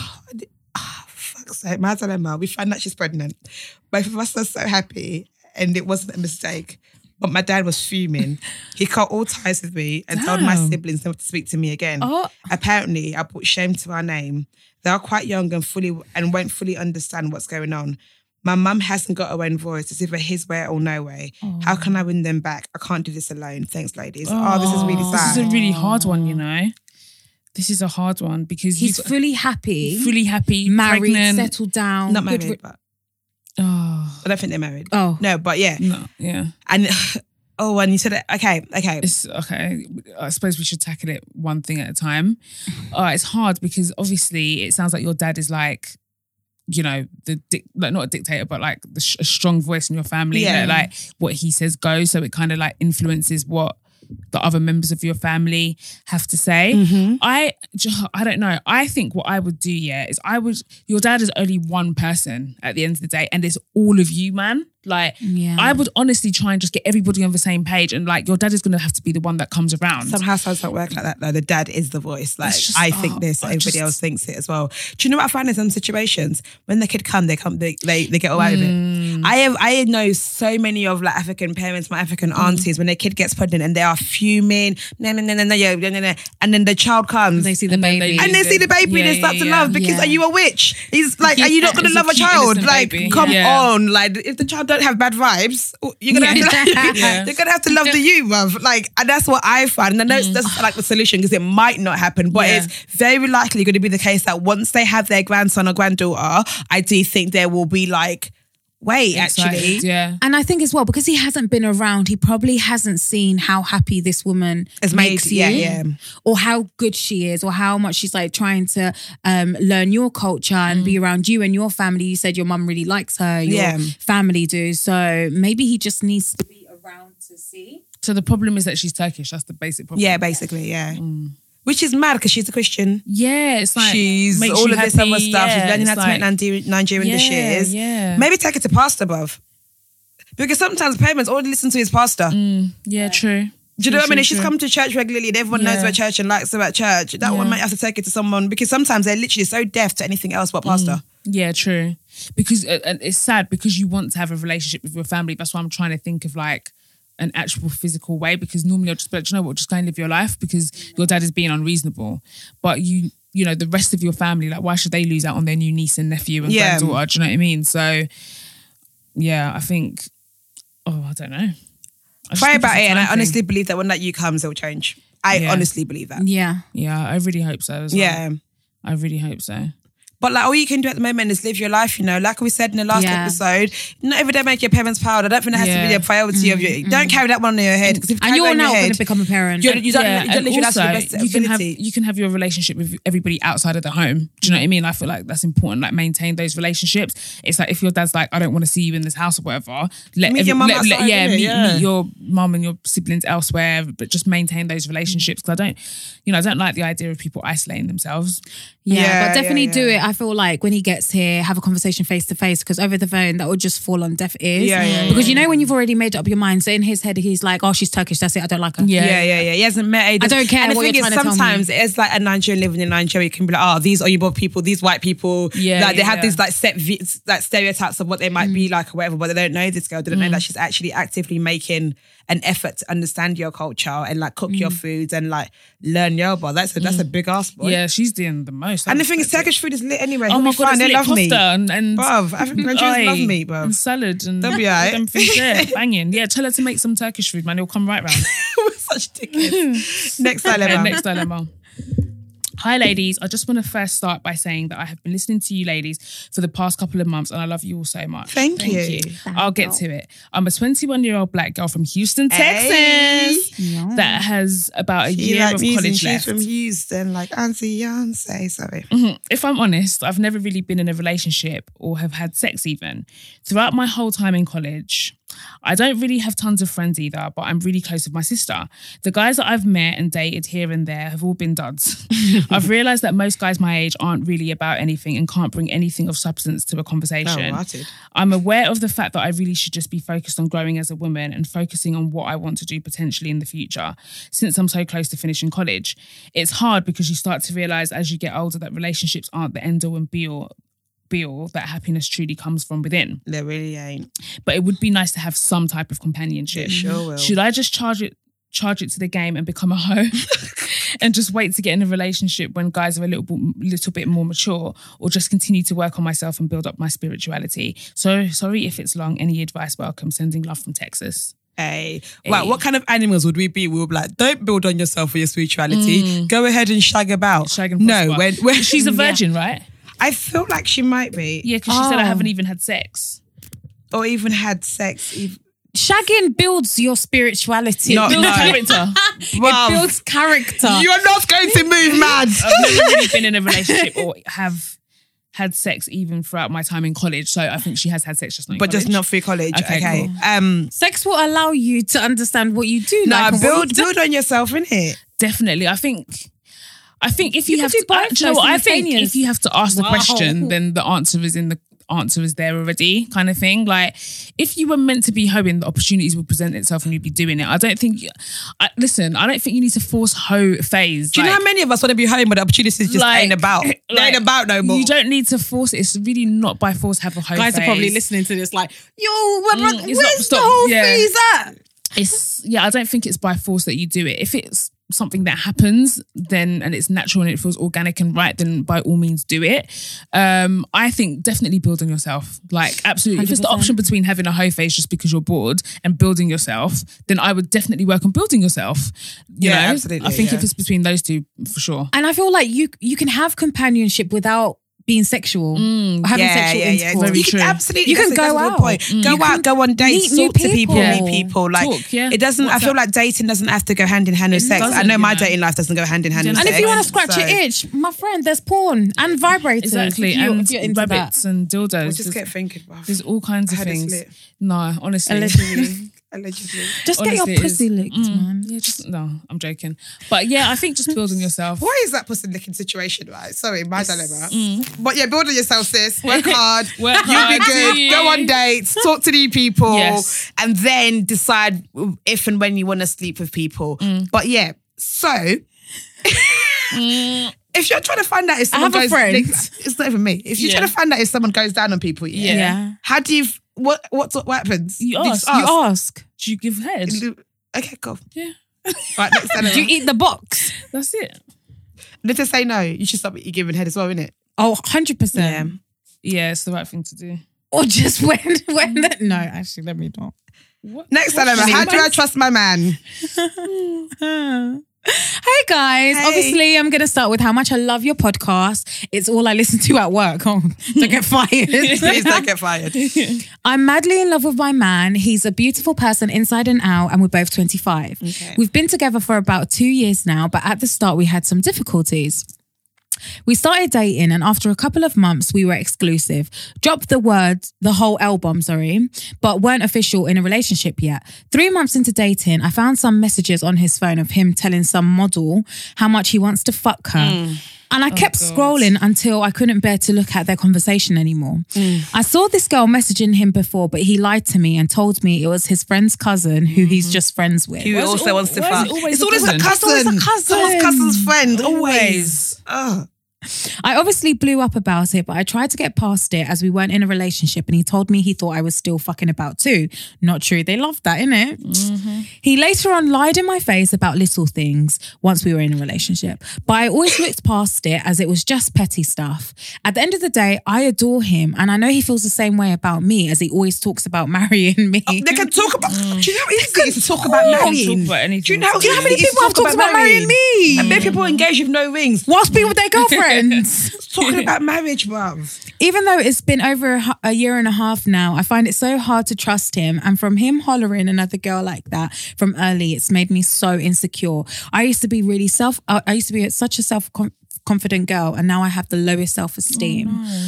[SPEAKER 1] Fuck's sake. My dilemma. We found out she's pregnant. Both of us are so happy and it wasn't a mistake. But my dad was fuming. He cut all ties with me and told my siblings never to speak to me again.
[SPEAKER 3] Oh.
[SPEAKER 1] Apparently, I brought shame to our name. They are quite young and won't fully understand what's going on. My mum hasn't got her own voice. It's either his way or no way. How can I win them back? I can't do this alone. Thanks, ladies. Oh, this is really
[SPEAKER 2] This
[SPEAKER 1] sad.
[SPEAKER 2] is a really hard one, you know. This is a hard one because
[SPEAKER 3] He's
[SPEAKER 2] you've
[SPEAKER 3] fully happy,
[SPEAKER 2] married,
[SPEAKER 3] married, settled down.
[SPEAKER 1] Not
[SPEAKER 3] good
[SPEAKER 1] married, but
[SPEAKER 2] Oh,
[SPEAKER 1] I don't think they're married.
[SPEAKER 3] Oh.
[SPEAKER 1] No, but yeah.
[SPEAKER 2] no, yeah.
[SPEAKER 1] And and you said it. Okay.
[SPEAKER 2] It's okay. I suppose we should tackle it one thing at a time. It's hard because obviously it sounds like your dad is like, you know, like not a dictator, but like a strong voice in your family.
[SPEAKER 1] Yeah.
[SPEAKER 2] That like what he says goes. So it kind of like influences what the other members of your family have to say. I don't know. I think what I would do, is your dad is only one person at the end of the day and it's all of you, man. Like,
[SPEAKER 3] Yeah.
[SPEAKER 2] I would honestly try and just get everybody on the same page and like your dad is going to have to be the one that comes around.
[SPEAKER 1] Some households don't work like that though. The dad is the voice. Like
[SPEAKER 2] It's just-
[SPEAKER 1] I think this, everybody else thinks it as well. Do you know what I find in some situations? When the kid they get away with it. I know so many of like African parents, my African aunties, when their kid gets pregnant and they are fuming, no, and then the child comes.
[SPEAKER 3] They see the baby.
[SPEAKER 1] And they see the baby and they start to love because
[SPEAKER 3] Yeah.
[SPEAKER 1] are you a witch? He's like, are you not going to
[SPEAKER 2] It's
[SPEAKER 1] love
[SPEAKER 2] a
[SPEAKER 1] a
[SPEAKER 2] cute,
[SPEAKER 1] child?
[SPEAKER 2] innocent
[SPEAKER 1] Like,
[SPEAKER 2] baby.
[SPEAKER 1] come
[SPEAKER 2] Yeah.
[SPEAKER 1] on. Like, if the child don't have bad vibes, you're gonna have to,
[SPEAKER 2] Yeah.
[SPEAKER 1] you're gonna have to love the you, bruv. Like, and that's what I find. And I know that's like the solution because it might not happen, but
[SPEAKER 2] Yeah.
[SPEAKER 1] it's very likely going to be the case that once they have their grandson or granddaughter, I do think there will be like way,
[SPEAKER 2] Excited,
[SPEAKER 1] actually.
[SPEAKER 2] yeah.
[SPEAKER 3] And I think as well, because he hasn't been around, he probably hasn't seen how happy this woman makes you.
[SPEAKER 1] Yeah.
[SPEAKER 3] Or how good she is, or how much she's like trying to learn your culture and be around you and your family. You said your mum really likes her, your family do. So maybe he just needs to be around to see.
[SPEAKER 2] So the problem is that she's Turkish. That's the basic problem.
[SPEAKER 1] Yeah, basically, yeah. Which is mad because she's a Christian.
[SPEAKER 2] Yeah, it's like
[SPEAKER 1] She's
[SPEAKER 2] makes
[SPEAKER 1] all
[SPEAKER 2] you
[SPEAKER 1] of this
[SPEAKER 2] happy,
[SPEAKER 1] other stuff.
[SPEAKER 2] yeah,
[SPEAKER 1] She's learning how
[SPEAKER 2] it's
[SPEAKER 1] to make Nigerian dishes.
[SPEAKER 2] Yeah.
[SPEAKER 1] Maybe take her to pastor, bruv. Because sometimes parents all they listen to is pastor.
[SPEAKER 2] Yeah, true.
[SPEAKER 1] Do you know what I mean? If she's come to church regularly and everyone knows about church and likes about church, that one might have to take it to someone because sometimes they're literally so deaf to anything else but pastor.
[SPEAKER 2] Yeah, true. Because it's sad because you want to have a relationship with your family. That's why I'm trying to think of like an actual physical way, because normally I'll just be like, you know what, just go and live your life because your dad is being unreasonable. But you know, the rest of your family, like why should they lose out on their new niece and nephew and granddaughter? Do you know what I mean? So yeah, I think, I don't know.
[SPEAKER 1] Pray about it, and I honestly believe that when that you comes, it'll change. I honestly believe that.
[SPEAKER 3] Yeah.
[SPEAKER 2] Yeah, I really hope so as well.
[SPEAKER 1] Yeah.
[SPEAKER 2] I really hope so.
[SPEAKER 1] But like all you can do at the moment is live your life, you know. Like we said in the last episode, not every day make your parents proud. I don't think that has to be a priority of you. Don't carry that one on your head. Because
[SPEAKER 3] And you're now going to become a parent.
[SPEAKER 1] You don't live your life to the best ability.
[SPEAKER 2] You can have your relationship with everybody outside of the home. Do you know what I mean? I feel like that's important. Like maintain those relationships. It's like if your dad's like, I don't want to see you in this house or whatever.
[SPEAKER 1] Meet your mum outside,
[SPEAKER 2] meet your mum and your siblings elsewhere. But just maintain those relationships because I don't like the idea of people isolating themselves.
[SPEAKER 3] Yeah, but definitely do it. I feel like when he gets here, have a conversation face to face, because over the phone that would just fall on deaf ears. Because you know when you've already made up your mind, so in his head he's like, oh, she's Turkish, that's it, I don't like her.
[SPEAKER 1] Yeah. He hasn't met
[SPEAKER 3] I don't care.
[SPEAKER 1] And the
[SPEAKER 3] what
[SPEAKER 1] thing
[SPEAKER 3] you're
[SPEAKER 1] is,
[SPEAKER 3] trying to
[SPEAKER 1] sometimes
[SPEAKER 3] tell me.
[SPEAKER 1] it's like a Nigerian living in Nigeria. You can be like, oh, these Oyibo people, these white people, they have these like set like stereotypes of what they might be like or whatever, but they don't know this girl. They don't know that she's actually actively making an effort to understand your culture and like cook your foods and like learn Yoruba. That's a big ass boy.
[SPEAKER 2] Yeah, she's doing the most.
[SPEAKER 1] And the thing is, Turkish food is lit anyway.
[SPEAKER 2] Oh my God,
[SPEAKER 1] they love meat.
[SPEAKER 2] And
[SPEAKER 1] bruv, African Nigerians love meat, bruv.
[SPEAKER 2] And salad and
[SPEAKER 1] they'll be alright.
[SPEAKER 2] them things there, banging. Yeah, tell her to make some Turkish food, man. It'll come right round.
[SPEAKER 1] We're such dickheads. Next dilemma.
[SPEAKER 2] Next dilemma. Hi ladies, I just want to first start by saying that I have been listening to you ladies for the past couple of months and I love you all so much.
[SPEAKER 1] Thank you.
[SPEAKER 2] I'll get to it. I'm a 21-year-old black girl from Houston, Texas that has about a year of college left.
[SPEAKER 1] She's from Houston, like Auntie Beyonce, sorry.
[SPEAKER 2] If I'm honest, I've never really been in a relationship or have had sex even. Throughout my whole time in college, I don't really have tons of friends either, but I'm really close with my sister. The guys that I've met and dated here and there have all been duds. I've realised that most guys my age aren't really about anything and can't bring anything of substance to a conversation. I'm aware of the fact that I really should just be focused on growing as a woman and focusing on what I want to do potentially in the future, since I'm so close to finishing college. It's hard because you start to realise as you get older that relationships aren't the end all and be all that happiness truly comes from within.
[SPEAKER 1] They really ain't.
[SPEAKER 2] But it would be nice to have some type of companionship.
[SPEAKER 1] It sure will.
[SPEAKER 2] Should I just charge it to the game and become a hoe and just wait to get in a relationship when guys are a little bit more mature, or just continue to work on myself and build up my spirituality? So sorry if it's long. Any advice welcome. Sending love from Texas.
[SPEAKER 1] Hey. Wow, what kind of animals would we be? We would be like, don't build on yourself for your spirituality. Go ahead and shag about.
[SPEAKER 2] Shag and prosper.
[SPEAKER 1] No, when
[SPEAKER 2] she's a virgin, right?
[SPEAKER 1] I feel like she might be.
[SPEAKER 2] Yeah, because she said I haven't even had sex.
[SPEAKER 1] Or even had sex.
[SPEAKER 3] Shagging builds your spirituality.
[SPEAKER 2] It builds character.
[SPEAKER 3] It builds character.
[SPEAKER 1] You're not going to move mad.
[SPEAKER 2] I've never really been in a relationship or have had sex even throughout my time in college. So I think she has had sex just not in college.
[SPEAKER 1] Just not through college. Okay. Cool.
[SPEAKER 3] Sex will allow you to understand what you do.
[SPEAKER 1] Build on yourself, innit?
[SPEAKER 2] Definitely. I think if you have to, I think if you have to ask the question, then the answer is there already, kind of thing. Like, if you were meant to be hoeing, the opportunities will present itself and you'd be doing it. I don't think you need to force hoe phase.
[SPEAKER 1] Do you know how many of us want to be hoeing, but the opportunities just ain't about? They ain't about no more.
[SPEAKER 2] You don't need to force it. It's really not by force have a hoe
[SPEAKER 3] Guys
[SPEAKER 2] phase.
[SPEAKER 3] are probably listening to this like, where's the whole phase at?
[SPEAKER 2] I don't think it's by force that you do it. If it's something that happens then and it's natural and it feels organic and right, then by all means do it. I think definitely build on yourself. Like, absolutely. 100%. If it's the option between having a hoe phase just because you're bored and building yourself, then I would definitely work on building yourself. You know?
[SPEAKER 1] Absolutely.
[SPEAKER 2] I think if it's between those two, for sure.
[SPEAKER 3] And I feel like you can have companionship without being sexual, or having sexual intercourse.
[SPEAKER 2] Very
[SPEAKER 1] You
[SPEAKER 2] true.
[SPEAKER 1] can absolutely.
[SPEAKER 3] You can
[SPEAKER 1] that's a
[SPEAKER 3] go
[SPEAKER 1] good
[SPEAKER 3] out.
[SPEAKER 1] point. Go
[SPEAKER 3] You
[SPEAKER 1] out,
[SPEAKER 3] can
[SPEAKER 1] go on dates,
[SPEAKER 3] meet new
[SPEAKER 1] talk to people,
[SPEAKER 3] people.
[SPEAKER 1] meet people. Like
[SPEAKER 2] Talk, yeah.
[SPEAKER 1] it doesn't. I feel like dating doesn't have to go hand in hand with sex. I
[SPEAKER 2] doesn't,
[SPEAKER 1] know my
[SPEAKER 2] you know.
[SPEAKER 1] dating life doesn't go hand in hand with
[SPEAKER 3] And
[SPEAKER 1] sex.
[SPEAKER 3] if you want to scratch
[SPEAKER 1] so
[SPEAKER 3] your itch, my friend, there's porn and vibrators.
[SPEAKER 2] Exactly,
[SPEAKER 3] if you're
[SPEAKER 2] and
[SPEAKER 3] into that.
[SPEAKER 2] rabbits and dildos.
[SPEAKER 1] I just
[SPEAKER 2] There's-
[SPEAKER 1] kept thinking, wow,
[SPEAKER 2] There's all kinds
[SPEAKER 1] I
[SPEAKER 2] of
[SPEAKER 1] had it
[SPEAKER 2] things.
[SPEAKER 1] slit.
[SPEAKER 2] No, honestly.
[SPEAKER 1] Allegedly.
[SPEAKER 3] Just get
[SPEAKER 2] Honestly,
[SPEAKER 3] your
[SPEAKER 2] it is.
[SPEAKER 3] pussy licked, man.
[SPEAKER 2] Yeah, just no, I'm joking. But yeah, I think just build on yourself.
[SPEAKER 1] Why is that pussy licking situation like? Sorry, my dilemma. But yeah, build on yourself, sis. Work hard.
[SPEAKER 2] Work
[SPEAKER 1] You'll
[SPEAKER 2] hard,
[SPEAKER 1] be good.
[SPEAKER 2] do you?
[SPEAKER 1] Go on dates. Talk to new people.
[SPEAKER 2] Yes.
[SPEAKER 1] And then decide if and when you want to sleep with people. But yeah, so if you're trying to find out if someone
[SPEAKER 3] have a
[SPEAKER 1] goes,
[SPEAKER 3] friend.
[SPEAKER 1] it's not even me. If you're
[SPEAKER 2] Yeah.
[SPEAKER 1] trying to find out if someone goes down on people,
[SPEAKER 2] Yeah.
[SPEAKER 1] how do you? What happens?
[SPEAKER 2] You
[SPEAKER 1] You
[SPEAKER 2] ask.
[SPEAKER 1] just
[SPEAKER 3] You ask.
[SPEAKER 2] Do you give head?
[SPEAKER 1] Okay, cool.
[SPEAKER 2] Yeah.
[SPEAKER 1] Right, next time.
[SPEAKER 3] Do you eat the box?
[SPEAKER 2] That's it.
[SPEAKER 1] And if they say no, you should stop you giving head as well, innit?
[SPEAKER 3] Oh, 100%.
[SPEAKER 2] Yeah, it's the right thing to do.
[SPEAKER 3] Or just no, actually, let me not.
[SPEAKER 1] Next dilemma. How do I trust my man?
[SPEAKER 3] Hey guys,
[SPEAKER 1] Hey.
[SPEAKER 3] obviously I'm going to start with how much I love your podcast. It's all I listen to at work. Oh, don't get fired.
[SPEAKER 1] Please don't get fired.
[SPEAKER 3] I'm madly in love with my man. He's a beautiful person inside and out, and we're both 25.
[SPEAKER 1] Okay.
[SPEAKER 3] We've been together for about 2 years now, but at the start we had some difficulties. We started dating, and after a couple of months, we were exclusive. Dropped the whole L-bomb, but weren't official in a relationship yet. 3 months into dating, I found some messages on his phone of him telling some model how much he wants to fuck her. And I kept scrolling until I couldn't bear to look at their conversation anymore. I saw this girl messaging him before, but he lied to me and told me it was his friend's cousin who he's just friends with.
[SPEAKER 1] Who also wants to
[SPEAKER 2] why is
[SPEAKER 1] fuck.
[SPEAKER 2] it always
[SPEAKER 1] It's
[SPEAKER 2] a
[SPEAKER 1] always a
[SPEAKER 2] cousin?
[SPEAKER 1] cousin.
[SPEAKER 3] It's always a cousin.
[SPEAKER 1] Someone's cousin's friend. Always.
[SPEAKER 2] Always.
[SPEAKER 1] Ugh.
[SPEAKER 3] I obviously blew up about it, but I tried to get past it as we weren't in a relationship, and he told me he thought I was still fucking about too. Not true. They love that, innit? He later on lied in my face about little things once we were in a relationship, but I always looked past it as it was just petty stuff. At the end of the day, I adore him, and I know he feels the same way about me, as he always talks about marrying me.
[SPEAKER 1] They can talk about. Do you know how easy it is to talk about
[SPEAKER 2] They can
[SPEAKER 1] marrying?
[SPEAKER 2] talk about anything.
[SPEAKER 1] Do you know how
[SPEAKER 3] how many
[SPEAKER 1] easy it is
[SPEAKER 3] people have
[SPEAKER 1] to
[SPEAKER 3] talked about marrying me?
[SPEAKER 1] And many people engage with no rings.
[SPEAKER 3] Whilst being with their girlfriends.
[SPEAKER 1] Talking about marriage, bruv.
[SPEAKER 3] Even though it's been over a year and a half now, I find it so hard to trust him. And from him hollering another girl like that from early, it's made me so insecure. I used to be such a self-confident girl, and now I have the lowest self-esteem.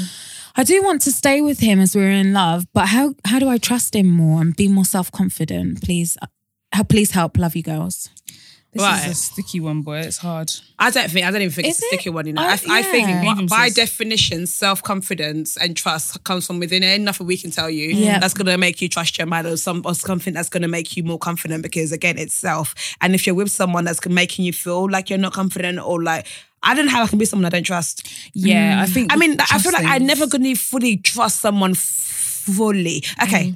[SPEAKER 3] I do want to stay with him as we're in love, but how do I trust him more and be more self-confident? Please help. Love you, girls.
[SPEAKER 2] This
[SPEAKER 1] Right.
[SPEAKER 2] is a sticky one, boy. It's hard.
[SPEAKER 1] I don't even think
[SPEAKER 3] Is
[SPEAKER 1] it's a
[SPEAKER 3] it?
[SPEAKER 1] sticky one, you know.
[SPEAKER 3] Oh,
[SPEAKER 1] I think
[SPEAKER 3] yeah.
[SPEAKER 1] by
[SPEAKER 2] Sis.
[SPEAKER 1] definition, self-confidence and trust comes from within. Ain't nothing we can tell you
[SPEAKER 3] Yeah.
[SPEAKER 1] that's going to make you trust your man or something that's going to make you more confident, because again, it's self. And if you're with someone that's making you feel like you're not confident, or like, I don't know how I can be someone I don't trust.
[SPEAKER 2] Yeah, I think.
[SPEAKER 1] I mean, I feel like I
[SPEAKER 2] trusting-
[SPEAKER 1] never gonna fully trust someone fully. Okay.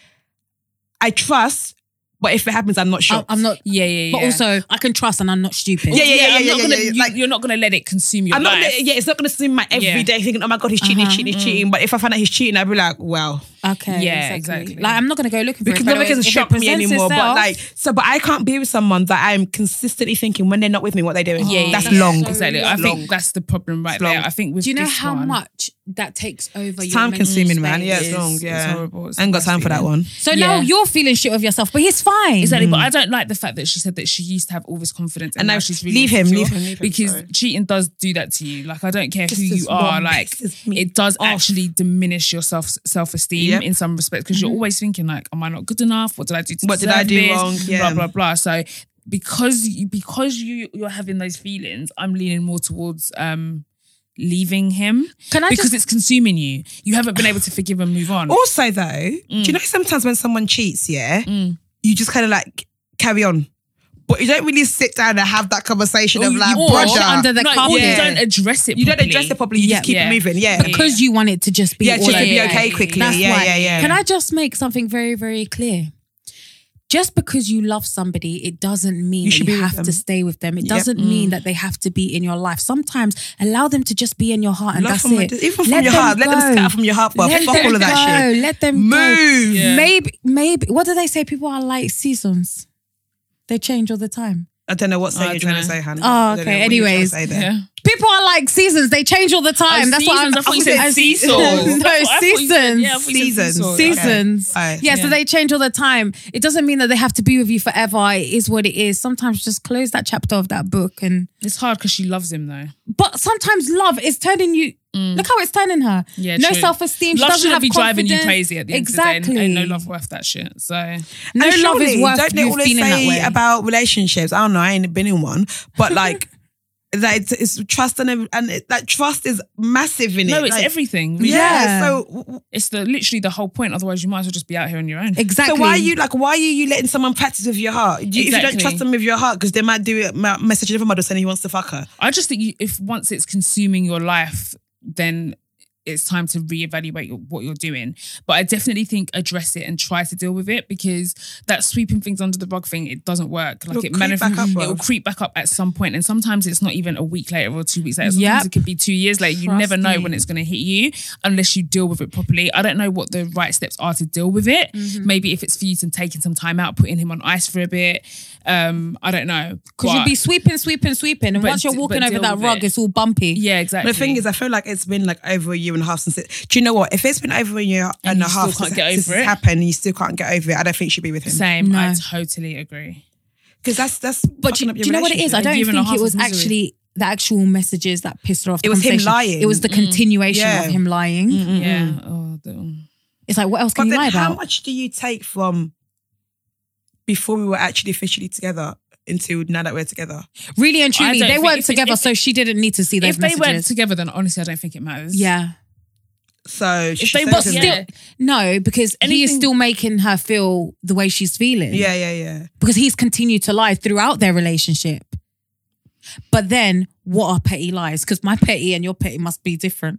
[SPEAKER 1] I trust, but if it happens, I'm not sure.
[SPEAKER 3] I'm not.
[SPEAKER 2] Yeah.
[SPEAKER 3] But also, I can trust, and I'm not stupid.
[SPEAKER 1] Yeah.
[SPEAKER 2] I'm not gonna,
[SPEAKER 1] yeah.
[SPEAKER 2] Like, you're not gonna let it consume your
[SPEAKER 1] I'm not
[SPEAKER 2] life.
[SPEAKER 1] gonna, it's not gonna seem my everyday thinking, oh my God, he's cheating, he's cheating. But if I find out he's cheating, I'll be like, well.
[SPEAKER 3] Okay.
[SPEAKER 2] Yeah, exactly.
[SPEAKER 3] Like, I'm not going to go looking for
[SPEAKER 1] Because
[SPEAKER 3] it. but
[SPEAKER 1] nobody can
[SPEAKER 3] if it
[SPEAKER 1] shock me
[SPEAKER 3] presents
[SPEAKER 1] anymore.
[SPEAKER 3] itself-
[SPEAKER 1] But I can't be with someone that I'm consistently thinking when they're not with me, what they're doing. That's long.
[SPEAKER 2] Exactly. I think that's the problem right
[SPEAKER 1] long.
[SPEAKER 2] there. I think with
[SPEAKER 3] do you know
[SPEAKER 2] this
[SPEAKER 3] how
[SPEAKER 2] one,
[SPEAKER 3] much that takes over your
[SPEAKER 1] Time
[SPEAKER 3] mental
[SPEAKER 1] consuming, man.
[SPEAKER 3] space?
[SPEAKER 1] Yeah, it's
[SPEAKER 2] It
[SPEAKER 1] long.
[SPEAKER 2] is.
[SPEAKER 1] Yeah.
[SPEAKER 2] It's horrible. It's
[SPEAKER 1] I ain't got
[SPEAKER 2] the
[SPEAKER 1] time
[SPEAKER 2] worst
[SPEAKER 1] for that
[SPEAKER 2] feeling.
[SPEAKER 1] one.
[SPEAKER 3] So now
[SPEAKER 2] Yeah.
[SPEAKER 3] you're feeling shit of yourself, but he's fine.
[SPEAKER 2] Exactly, but I don't like the fact that she said that she used to have all this confidence and
[SPEAKER 1] And
[SPEAKER 2] now
[SPEAKER 1] now
[SPEAKER 2] she's really
[SPEAKER 1] leave him,
[SPEAKER 2] insecure.
[SPEAKER 1] leave him,
[SPEAKER 2] because
[SPEAKER 1] sorry.
[SPEAKER 2] cheating does do that to you. Like, I don't care who
[SPEAKER 1] Just
[SPEAKER 2] you
[SPEAKER 1] as
[SPEAKER 2] are,
[SPEAKER 1] one
[SPEAKER 2] like
[SPEAKER 1] pisses me
[SPEAKER 2] it does
[SPEAKER 1] off.
[SPEAKER 2] actually diminish your self-esteem
[SPEAKER 1] Yep.
[SPEAKER 2] in some respects, because you're always thinking like, am I not good enough? What did I do to
[SPEAKER 1] What did
[SPEAKER 2] deserve
[SPEAKER 1] I do
[SPEAKER 2] this?
[SPEAKER 1] wrong? Yeah.
[SPEAKER 2] Blah blah blah. So because you're having those feelings, I'm leaning more towards leaving him.
[SPEAKER 3] Can I
[SPEAKER 2] because
[SPEAKER 3] just-
[SPEAKER 2] it's consuming you. You haven't been able to forgive and move on.
[SPEAKER 1] Also, though, do you know sometimes when someone cheats, you just kind of like carry on. But you don't really sit down and have that conversation of like,
[SPEAKER 2] Or
[SPEAKER 1] brother.
[SPEAKER 3] under the carpet.
[SPEAKER 2] you
[SPEAKER 1] Yeah.
[SPEAKER 2] don't address it
[SPEAKER 1] You don't
[SPEAKER 2] properly.
[SPEAKER 1] address it properly, you just keep it moving. Yeah.
[SPEAKER 3] because you want it to just be
[SPEAKER 1] Yeah,
[SPEAKER 3] all
[SPEAKER 1] just to
[SPEAKER 3] over.
[SPEAKER 1] be okay quickly.
[SPEAKER 3] That's
[SPEAKER 1] Yeah,
[SPEAKER 3] why.
[SPEAKER 1] yeah.
[SPEAKER 3] Can I just make something very, very clear? Just because you love somebody, it doesn't mean
[SPEAKER 1] should
[SPEAKER 3] that
[SPEAKER 1] be
[SPEAKER 3] you
[SPEAKER 1] with
[SPEAKER 3] have
[SPEAKER 1] them.
[SPEAKER 3] to stay with them. It
[SPEAKER 1] Yep.
[SPEAKER 3] doesn't mean that they have to be in your life. Sometimes allow them to just be in your heart, and
[SPEAKER 1] Love
[SPEAKER 3] that's
[SPEAKER 1] from
[SPEAKER 3] it.
[SPEAKER 1] even from your heart. Let them scatter from your heart, but
[SPEAKER 3] Let
[SPEAKER 1] fuck
[SPEAKER 3] them
[SPEAKER 1] all of that
[SPEAKER 3] go.
[SPEAKER 1] shit.
[SPEAKER 3] Let them
[SPEAKER 1] Move.
[SPEAKER 3] go.
[SPEAKER 2] Yeah.
[SPEAKER 3] Maybe. What do they say? People are like seasons. They change all the time.
[SPEAKER 1] I don't know what
[SPEAKER 2] I
[SPEAKER 1] you're trying to
[SPEAKER 2] dunno.
[SPEAKER 1] say, Hannah.
[SPEAKER 3] Oh,
[SPEAKER 1] I don't know
[SPEAKER 3] okay.
[SPEAKER 1] what you're trying to
[SPEAKER 3] Anyways.
[SPEAKER 1] say there.
[SPEAKER 2] Yeah.
[SPEAKER 3] People are like seasons. They change all the time. That's what I'm.
[SPEAKER 2] I thought you said seesaws.
[SPEAKER 3] No,
[SPEAKER 2] That's what I thought you said.
[SPEAKER 3] seasons.
[SPEAKER 2] Yeah, I thought you said
[SPEAKER 1] Seasons.
[SPEAKER 2] seesaws.
[SPEAKER 3] Seasons.
[SPEAKER 1] Okay.
[SPEAKER 3] Yeah, so
[SPEAKER 2] Yeah.
[SPEAKER 3] they change all the time. It doesn't mean that they have to be with you forever. It is what it is. Sometimes just close that chapter of that book.
[SPEAKER 2] It's hard because she loves him though.
[SPEAKER 3] But sometimes love is turning you. Look how it's turning her.
[SPEAKER 2] Yeah,
[SPEAKER 3] No
[SPEAKER 2] true.
[SPEAKER 3] self-esteem. She
[SPEAKER 2] Love
[SPEAKER 3] doesn't
[SPEAKER 2] shouldn't
[SPEAKER 3] have
[SPEAKER 2] be driving you
[SPEAKER 3] confidence.
[SPEAKER 2] crazy at the end
[SPEAKER 3] Exactly.
[SPEAKER 2] of the day. Ain't no love worth that shit. So
[SPEAKER 3] No
[SPEAKER 1] And
[SPEAKER 3] love
[SPEAKER 1] surely,
[SPEAKER 3] is worth
[SPEAKER 1] don't they
[SPEAKER 3] you
[SPEAKER 1] always
[SPEAKER 3] feeling that
[SPEAKER 1] say
[SPEAKER 3] way.
[SPEAKER 1] about relationships? I don't know. I ain't been in one, but like that it's trust and that trust is massive in it.
[SPEAKER 2] no, it's
[SPEAKER 1] like,
[SPEAKER 2] everything. Really.
[SPEAKER 1] Yeah.
[SPEAKER 3] Yeah.
[SPEAKER 1] So
[SPEAKER 2] It's literally the whole point. Otherwise, you might as well just be out here on your own.
[SPEAKER 3] Exactly.
[SPEAKER 1] So why are you letting someone practice with your heart? If you don't
[SPEAKER 2] Exactly.
[SPEAKER 1] trust them with your heart, because they might do it, message a different model saying he wants to fuck her.
[SPEAKER 2] I just think if once it's consuming your life, then it's time to reevaluate what you're doing. But I definitely think address it and try to deal with it, because that sweeping things under the rug thing, it doesn't work. Like
[SPEAKER 1] It'll creep back up, bro.
[SPEAKER 2] it'll creep back up at some point, and sometimes it's not even a week later or 2 weeks later. Sometimes
[SPEAKER 3] Yep.
[SPEAKER 2] it could be 2 years later. You
[SPEAKER 3] Trust
[SPEAKER 2] never know
[SPEAKER 3] me.
[SPEAKER 2] when it's going to hit you unless you deal with it properly. I don't know what the right steps are to deal with it. Maybe if it's for you to taking some time out, putting him on ice for a bit. I don't know.
[SPEAKER 3] Because you'll
[SPEAKER 2] But-
[SPEAKER 3] be sweeping, and
[SPEAKER 2] But
[SPEAKER 3] once you're
[SPEAKER 2] d-
[SPEAKER 3] walking
[SPEAKER 2] but
[SPEAKER 3] over
[SPEAKER 2] deal
[SPEAKER 3] that
[SPEAKER 2] with
[SPEAKER 3] rug,
[SPEAKER 2] it.
[SPEAKER 3] it's all bumpy.
[SPEAKER 2] yeah, exactly.
[SPEAKER 1] But the thing is, I feel like it's been like over a year and a half since it. Do you know what? If it's been over a year and
[SPEAKER 2] you
[SPEAKER 1] a
[SPEAKER 2] still
[SPEAKER 1] half
[SPEAKER 2] can't
[SPEAKER 1] since,
[SPEAKER 2] get
[SPEAKER 1] since
[SPEAKER 2] over
[SPEAKER 1] it's
[SPEAKER 2] it?
[SPEAKER 1] happened and you still can't get over it, I don't think you should be with him.
[SPEAKER 2] Same.
[SPEAKER 3] No.
[SPEAKER 2] I totally agree.
[SPEAKER 1] Because that's
[SPEAKER 3] But do
[SPEAKER 1] fucking up your
[SPEAKER 3] you know what it is? I
[SPEAKER 1] relationship.
[SPEAKER 3] don't
[SPEAKER 2] year and a
[SPEAKER 3] think
[SPEAKER 2] half
[SPEAKER 3] it was
[SPEAKER 2] of misery.
[SPEAKER 3] actually the actual messages that pissed her off. The
[SPEAKER 1] It was him
[SPEAKER 3] conversation.
[SPEAKER 1] lying.
[SPEAKER 3] It was the continuation
[SPEAKER 1] Yeah.
[SPEAKER 3] of him lying.
[SPEAKER 2] Yeah. Oh,
[SPEAKER 3] It's like, what else
[SPEAKER 1] But
[SPEAKER 3] can you lie
[SPEAKER 1] then how
[SPEAKER 3] about?
[SPEAKER 1] much do you take from before we were actually officially together into now that we're together?
[SPEAKER 3] Really and
[SPEAKER 2] I
[SPEAKER 3] truly,
[SPEAKER 2] don't
[SPEAKER 3] they
[SPEAKER 2] think-
[SPEAKER 3] weren't
[SPEAKER 2] if-
[SPEAKER 3] together,
[SPEAKER 2] if-
[SPEAKER 3] so she didn't need to see those
[SPEAKER 2] if they
[SPEAKER 3] messages.
[SPEAKER 2] weren't together, then honestly, I don't think it matters.
[SPEAKER 3] Yeah.
[SPEAKER 1] So she
[SPEAKER 2] they
[SPEAKER 1] said
[SPEAKER 2] were
[SPEAKER 1] to
[SPEAKER 2] still-
[SPEAKER 1] me-
[SPEAKER 2] Yeah.
[SPEAKER 3] No, because he is
[SPEAKER 2] Anything-
[SPEAKER 3] still making her feel the way she's feeling.
[SPEAKER 1] yeah.
[SPEAKER 3] Because he's continued to lie throughout their relationship. But then, what are petty lies? Because my petty and your petty must be different.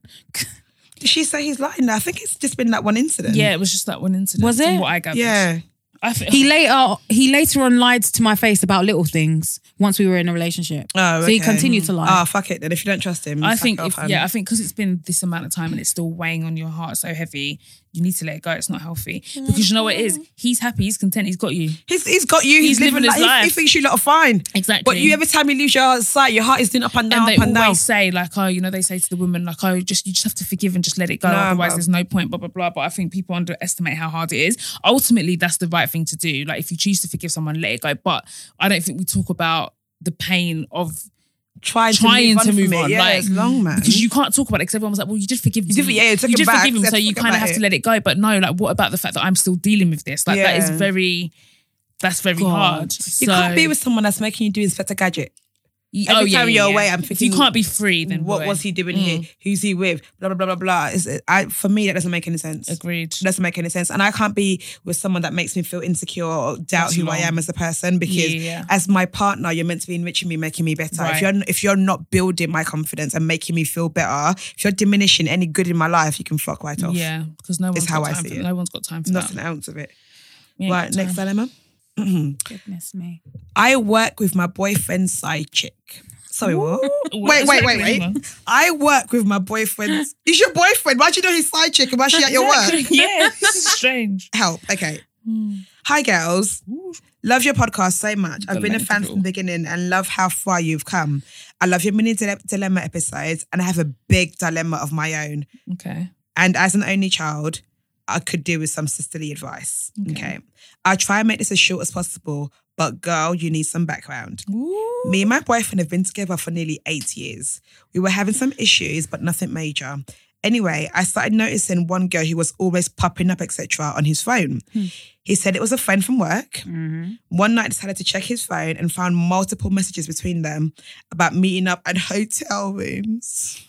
[SPEAKER 1] Did she say he's lying? I think it's just been that one incident.
[SPEAKER 2] Yeah, it was just that one incident.
[SPEAKER 3] Was
[SPEAKER 2] from
[SPEAKER 3] it?
[SPEAKER 2] What I gathered.
[SPEAKER 1] Yeah.
[SPEAKER 2] I feel,
[SPEAKER 3] He later on lied to my face about little things once we were in a relationship.
[SPEAKER 1] Oh,
[SPEAKER 3] So he
[SPEAKER 1] okay.
[SPEAKER 3] continued to lie.
[SPEAKER 1] Oh, fuck it then. If you don't trust him,
[SPEAKER 2] I
[SPEAKER 1] fuck
[SPEAKER 2] think
[SPEAKER 1] off,
[SPEAKER 2] I think because it's been this amount of time and it's still weighing on your heart so heavy, you need to let it go. It's not healthy. Because you know what it is? He's happy, he's content, he's got you.
[SPEAKER 1] He's got you. He's living
[SPEAKER 2] his
[SPEAKER 1] like
[SPEAKER 2] life.
[SPEAKER 1] he thinks you lot are fine.
[SPEAKER 2] Exactly.
[SPEAKER 1] But you every time you lose your sight, your heart is doing up and down,
[SPEAKER 2] And they
[SPEAKER 1] up and
[SPEAKER 2] always
[SPEAKER 1] down.
[SPEAKER 2] say, like, oh, you know, they say to the woman, like, oh, you just have to forgive and just let it go.
[SPEAKER 1] No,
[SPEAKER 2] Otherwise,
[SPEAKER 1] but-
[SPEAKER 2] there's no point, blah, blah, blah. But I think people underestimate how hard it is. Ultimately, that's the right thing to do. Like, if you choose to forgive someone, let it go. But I don't think we talk about the pain of
[SPEAKER 1] Trying
[SPEAKER 2] to move
[SPEAKER 1] from it.
[SPEAKER 2] on.
[SPEAKER 1] Yeah,
[SPEAKER 2] Like,
[SPEAKER 1] it's long, man.
[SPEAKER 2] because you can't talk about it because everyone was like, well, you did forgive him.
[SPEAKER 1] You did- yeah, you took
[SPEAKER 2] you
[SPEAKER 1] it
[SPEAKER 2] did
[SPEAKER 1] back,
[SPEAKER 2] forgive him,
[SPEAKER 1] let's
[SPEAKER 2] so you
[SPEAKER 1] forget
[SPEAKER 2] kind of
[SPEAKER 1] about
[SPEAKER 2] have
[SPEAKER 1] it.
[SPEAKER 2] to let it go. But no, like, what about the fact that I'm still dealing with this? Like, that is
[SPEAKER 1] Yeah.
[SPEAKER 2] that's very
[SPEAKER 3] God.
[SPEAKER 2] hard.
[SPEAKER 1] You can't be with someone that's making you do Inspector Gadget. Every time you're away, I'm
[SPEAKER 2] If
[SPEAKER 1] thinking,
[SPEAKER 2] you can't be free, then
[SPEAKER 1] What
[SPEAKER 2] boy.
[SPEAKER 1] was he doing here? Who's he with? Blah, blah, blah, blah, blah. For me, that doesn't make any sense.
[SPEAKER 2] Agreed.
[SPEAKER 1] It doesn't make any sense. And I can't be with someone that makes me feel insecure or doubt
[SPEAKER 2] That's
[SPEAKER 1] who I
[SPEAKER 2] long.
[SPEAKER 1] am as a person, because
[SPEAKER 2] Yeah.
[SPEAKER 1] as my partner, you're meant to be enriching me, making me better.
[SPEAKER 2] Right.
[SPEAKER 1] If you're not building my confidence and making me feel better, if you're diminishing any good in my life, you can fuck right off.
[SPEAKER 2] Yeah, because no one's
[SPEAKER 1] It's how
[SPEAKER 2] got
[SPEAKER 1] I
[SPEAKER 2] time
[SPEAKER 1] see
[SPEAKER 2] for
[SPEAKER 1] it.
[SPEAKER 2] No one's got time for
[SPEAKER 1] Not
[SPEAKER 2] that.
[SPEAKER 1] an ounce of it.
[SPEAKER 2] We ain't
[SPEAKER 1] Right,
[SPEAKER 2] got
[SPEAKER 1] next
[SPEAKER 2] time.
[SPEAKER 1] dilemma.
[SPEAKER 3] Goodness me.
[SPEAKER 1] I work with my boyfriend's side chick. Sorry, what? Wait.
[SPEAKER 2] Exactly.
[SPEAKER 1] I work with my boyfriend's. He's your boyfriend. Why do you know his side chick and why is she at your work?
[SPEAKER 2] Yeah, this is strange.
[SPEAKER 1] Help. Okay. Hi, girls. Love your podcast so much. I've been a fan from the beginning and love how far you've come. I love your mini dilemma episodes and I have a big dilemma of my own.
[SPEAKER 2] Okay.
[SPEAKER 1] And as an only child, I could do with some sisterly advice. Okay. I'll try and make this as short as possible, but girl, you need some background. Me and my boyfriend have been together for nearly 8 years. We were having some issues, but nothing major. Anyway, I started noticing one girl who was always popping up, etc., on his phone. He said it was a friend from work. One night, decided to check his phone and found multiple messages between them about meeting up at hotel rooms.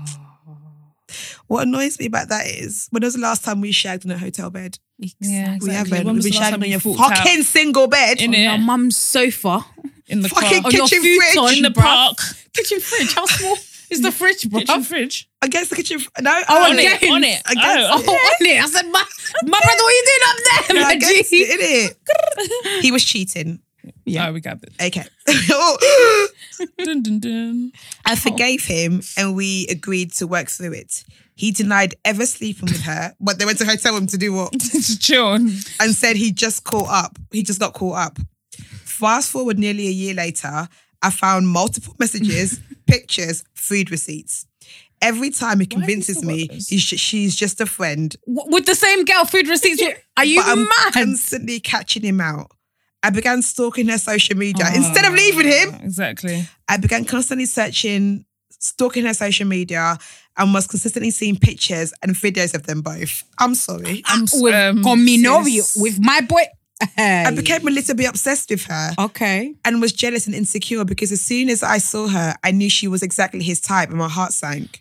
[SPEAKER 1] What annoys me about that is, when was the last time we shagged in a hotel bed?
[SPEAKER 2] Yeah, exactly.
[SPEAKER 1] We haven't.
[SPEAKER 2] When
[SPEAKER 1] We've
[SPEAKER 2] was
[SPEAKER 1] been
[SPEAKER 2] the last time
[SPEAKER 1] shagging on
[SPEAKER 2] you
[SPEAKER 1] your
[SPEAKER 2] forked out
[SPEAKER 1] fucking single bed.
[SPEAKER 2] In
[SPEAKER 3] On your
[SPEAKER 2] it,
[SPEAKER 3] mum's sofa.
[SPEAKER 2] in the
[SPEAKER 1] Fucking
[SPEAKER 2] car,
[SPEAKER 3] your
[SPEAKER 1] kitchen
[SPEAKER 3] futon.
[SPEAKER 1] fridge.
[SPEAKER 2] in the
[SPEAKER 3] bruv.
[SPEAKER 2] park,
[SPEAKER 3] Kitchen fridge. How small is the fridge, bro?
[SPEAKER 2] kitchen fridge.
[SPEAKER 1] Against the kitchen. No,
[SPEAKER 3] Oh,
[SPEAKER 2] On
[SPEAKER 3] again.
[SPEAKER 2] it, on it.
[SPEAKER 1] Against-
[SPEAKER 3] Oh, on it. I said, my brother, what are you doing up there,
[SPEAKER 1] no,
[SPEAKER 3] my
[SPEAKER 1] against
[SPEAKER 3] G?
[SPEAKER 1] it, innit? He was cheating.
[SPEAKER 2] Yeah, we got it.
[SPEAKER 1] Okay.
[SPEAKER 2] Dun, dun, dun.
[SPEAKER 1] I forgave him and we agreed to work through it. He denied ever sleeping with her, but they went to hotel room to do what?
[SPEAKER 2] Just chill.
[SPEAKER 1] And said he just caught up. He just got caught up. Fast forward nearly a year later, I found multiple messages, pictures, food receipts. Every time he convinces me she's just a friend.
[SPEAKER 3] With the same girl, food receipts? Are you
[SPEAKER 1] I'm
[SPEAKER 3] mad?
[SPEAKER 1] constantly catching him out. I began stalking her social media. Instead of leaving him,
[SPEAKER 2] exactly.
[SPEAKER 1] I began constantly stalking her social media and was consistently seeing pictures and videos of them both. I'm sorry.
[SPEAKER 3] With my boy. Hey.
[SPEAKER 1] I became a little bit obsessed with her.
[SPEAKER 3] Okay.
[SPEAKER 1] And was jealous and insecure because as soon as I saw her, I knew she was exactly his type and my heart sank.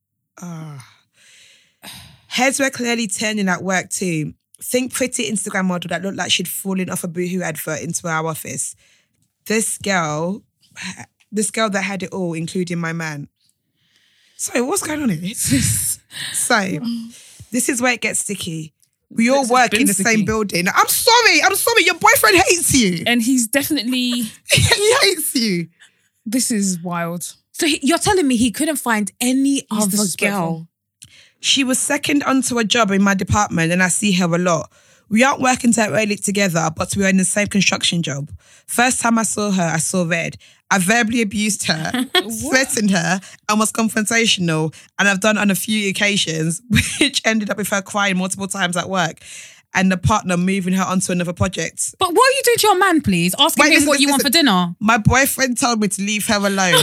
[SPEAKER 1] Heads were clearly turning at work too. Think pretty Instagram model that looked like she'd fallen off a Boohoo advert into our office. This girl that had it all, including my man. So what's going on here? So this is where it gets sticky. We all work in the same building. I'm sorry. Your boyfriend hates you.
[SPEAKER 2] And he's definitely...
[SPEAKER 1] he hates you.
[SPEAKER 2] This is wild.
[SPEAKER 3] So you're telling me he couldn't find any other girl?
[SPEAKER 1] She was second onto a job in my department and I see her a lot. We aren't working directly together, but we are in the same construction job. First time I saw her, I saw red. I verbally abused her, threatened her, and was confrontational. And I've done on a few occasions, which ended up with her crying multiple times at work and the partner moving her onto another project.
[SPEAKER 3] But what are you doing to your man, please? Asking him what you want for dinner?
[SPEAKER 1] My boyfriend told me to leave her alone.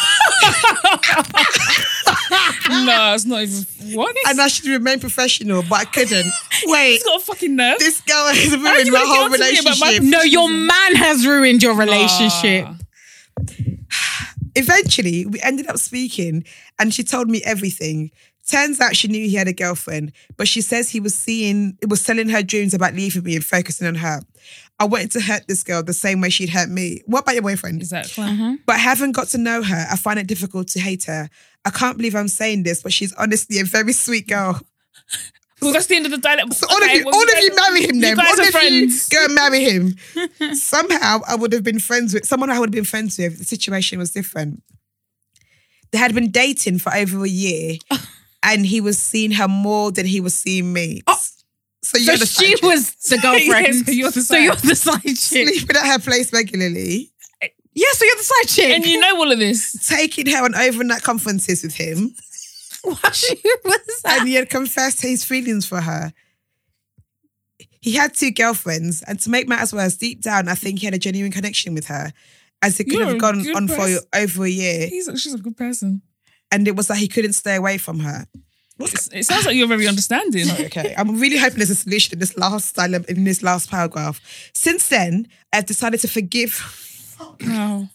[SPEAKER 2] No, it's not even... What?
[SPEAKER 1] And I should remain professional, but I couldn't. Wait.
[SPEAKER 2] He's got a fucking nerve.
[SPEAKER 1] This girl has ruined my whole relationship.
[SPEAKER 3] No, your man has ruined your relationship.
[SPEAKER 1] Eventually, we ended up speaking and she told me everything. Turns out she knew he had a girlfriend, but she says it was selling her dreams about leaving me and focusing on her. I wanted to hurt this girl the same way she'd hurt me. What about your boyfriend?
[SPEAKER 2] Exactly.
[SPEAKER 1] But having got to know her, I find it difficult to hate her. I can't believe I'm saying this, but she's honestly a very sweet girl.
[SPEAKER 2] Well, that's the end of the dialogue.
[SPEAKER 1] So all of you marry him then.
[SPEAKER 2] You guys are friends.
[SPEAKER 1] Go and marry him. Somehow I would have been friends with someone I would have been friends with. The situation was different. They had been dating for over a year and he was seeing her more than he was seeing me. So
[SPEAKER 3] she was the girlfriend.
[SPEAKER 2] Yes, so you're the side chick.
[SPEAKER 1] Sleeping at her place regularly.
[SPEAKER 3] Yeah, so you're the side chick.
[SPEAKER 2] And you know all of this.
[SPEAKER 1] Taking her on overnight conferences with him.
[SPEAKER 3] What was that?
[SPEAKER 1] And he had confessed his feelings for her. He had 2 girlfriends, and to make matters worse, deep down, I think he had a genuine connection with her, as it could have gone on for over a year.
[SPEAKER 2] She's a good person.
[SPEAKER 1] And it was like he couldn't stay away from her.
[SPEAKER 2] It sounds like you're very understanding.
[SPEAKER 1] Okay, I'm really hoping there's a solution in this last paragraph. Since then, I've decided to forgive.
[SPEAKER 2] No.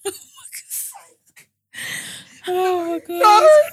[SPEAKER 2] Oh my God.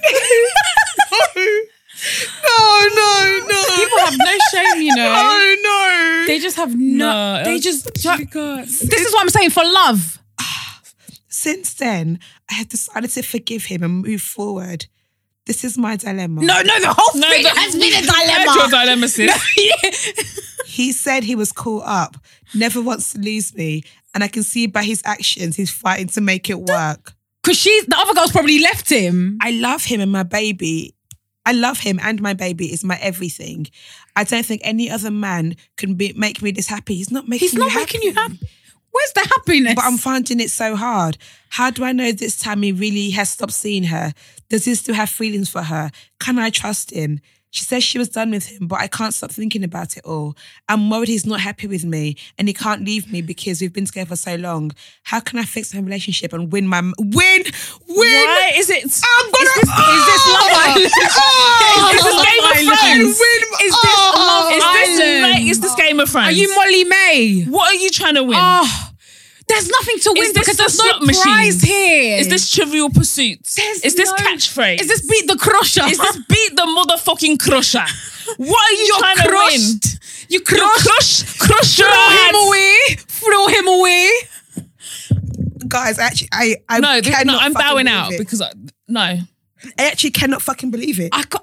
[SPEAKER 1] No.
[SPEAKER 3] People have no shame, you know.
[SPEAKER 1] No.
[SPEAKER 3] They just have no. They just. This is what I'm saying for love.
[SPEAKER 1] Since then, I have decided to forgive him and move forward. This is my dilemma.
[SPEAKER 3] No, the whole thing has been a dilemma.
[SPEAKER 2] Your dilemma, sis.
[SPEAKER 1] He said he was caught up, never wants to lose me, and I can see by his actions he's fighting to make it work.
[SPEAKER 3] Because the other girl's probably left him.
[SPEAKER 1] I love him and my baby. I love him and my baby is my everything. I don't think any other man can make me this happy. He's not making you happy.
[SPEAKER 3] Where's the happiness?
[SPEAKER 1] But I'm finding it so hard. How do I know this time he really has stopped seeing her? Does he still have feelings for her? Can I trust him? She says she was done with him, but I can't stop thinking about it all. I'm worried he's not happy with me and he can't leave me because we've been together for so long. How can I fix my relationship and win? Why
[SPEAKER 2] is it?
[SPEAKER 1] I'm gonna.
[SPEAKER 3] Is this Love Island?
[SPEAKER 2] Is this Game of Thrones?
[SPEAKER 3] Is this Love Island?
[SPEAKER 2] Is this Game of Thrones?
[SPEAKER 3] Are you Molly May?
[SPEAKER 2] What are you trying to win?
[SPEAKER 3] There's nothing to win because there's no
[SPEAKER 2] machine?
[SPEAKER 3] prize here.
[SPEAKER 2] Is this Trivial Pursuit? Is this catchphrase?
[SPEAKER 3] Is this Beat the Crusher?
[SPEAKER 2] Is this Beat the motherfucking Crusher? What are you trying to win?
[SPEAKER 3] You crushed.
[SPEAKER 2] Crush
[SPEAKER 3] Throw him away.
[SPEAKER 1] Guys, actually, I
[SPEAKER 2] I'm bowing out because I
[SPEAKER 1] actually cannot fucking believe it.
[SPEAKER 3] I can't.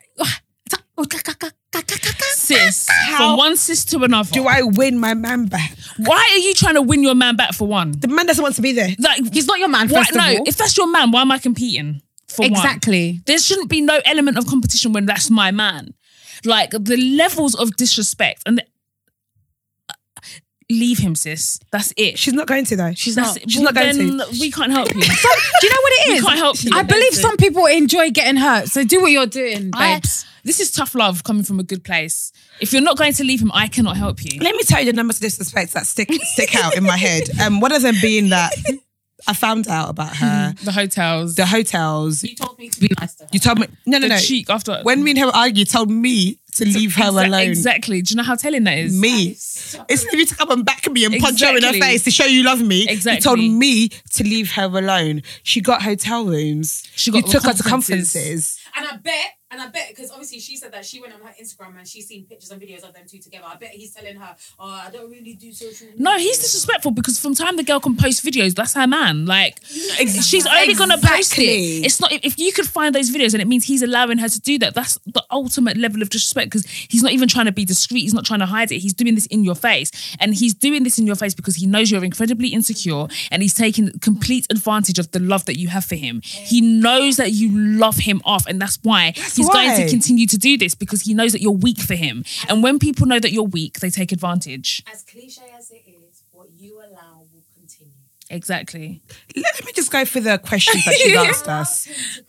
[SPEAKER 2] Sis, from one sis to another.
[SPEAKER 1] Do I win my man back?
[SPEAKER 2] Why are you trying to win your man back for one?
[SPEAKER 1] The man doesn't want to be there.
[SPEAKER 2] Like,
[SPEAKER 3] he's not your man, first of all.
[SPEAKER 2] If that's your man, why am I competing for one?
[SPEAKER 3] Exactly.
[SPEAKER 2] There shouldn't be no element of competition when that's my man. Like, the levels of disrespect and leave him, sis. That's it.
[SPEAKER 1] She's not going to though.
[SPEAKER 3] She's
[SPEAKER 2] That's
[SPEAKER 3] not.
[SPEAKER 2] it.
[SPEAKER 1] She's not going
[SPEAKER 2] Then
[SPEAKER 1] to.
[SPEAKER 2] we can't help you.
[SPEAKER 3] Do you know what it is?
[SPEAKER 2] We can't help you.
[SPEAKER 3] I believe some people enjoy getting hurt. So do what you're doing, babes.
[SPEAKER 2] This is tough love coming from a good place. If you're not going to leave him, I cannot help you.
[SPEAKER 1] Let me tell you the numbers of disrespects that stick out in my head. One of them being that I found out about her.
[SPEAKER 2] The hotels.
[SPEAKER 1] The hotels.
[SPEAKER 3] You told me to be nice to her.
[SPEAKER 1] You told me no.
[SPEAKER 2] the cheek after.
[SPEAKER 1] When me and her argued, you told me to leave her alone.
[SPEAKER 2] Exactly. Do you know how telling that is?
[SPEAKER 1] Me. It's for you to come and back me and punch her in her
[SPEAKER 2] Exactly.
[SPEAKER 1] face to show you love me.
[SPEAKER 2] Exactly.
[SPEAKER 1] You told me to leave her alone. She got hotel rooms. You took her to conferences.
[SPEAKER 3] And I bet, because obviously she said that she went on her Instagram and she's seen pictures and videos of them two together. I bet he's telling her, oh, I don't really do social media.
[SPEAKER 2] No, he's disrespectful because from time the girl can post videos, that's her man. Like, she's only going to post it. It's not, if you could find those videos and it means he's allowing her to do that, that's the ultimate level of disrespect because he's not even trying to be discreet. He's not trying to hide it. He's doing this in your face. And he's doing this in your face because he knows you're incredibly insecure and he's taking complete advantage of the love that you have for him. He knows that you love him off and that's why he's going to continue to do this because he knows that you're weak for him. And when people know that you're weak, they take advantage.
[SPEAKER 3] As cliche as it is, what you allow will continue.
[SPEAKER 2] Exactly.
[SPEAKER 1] Let me just go through the questions that she asked us.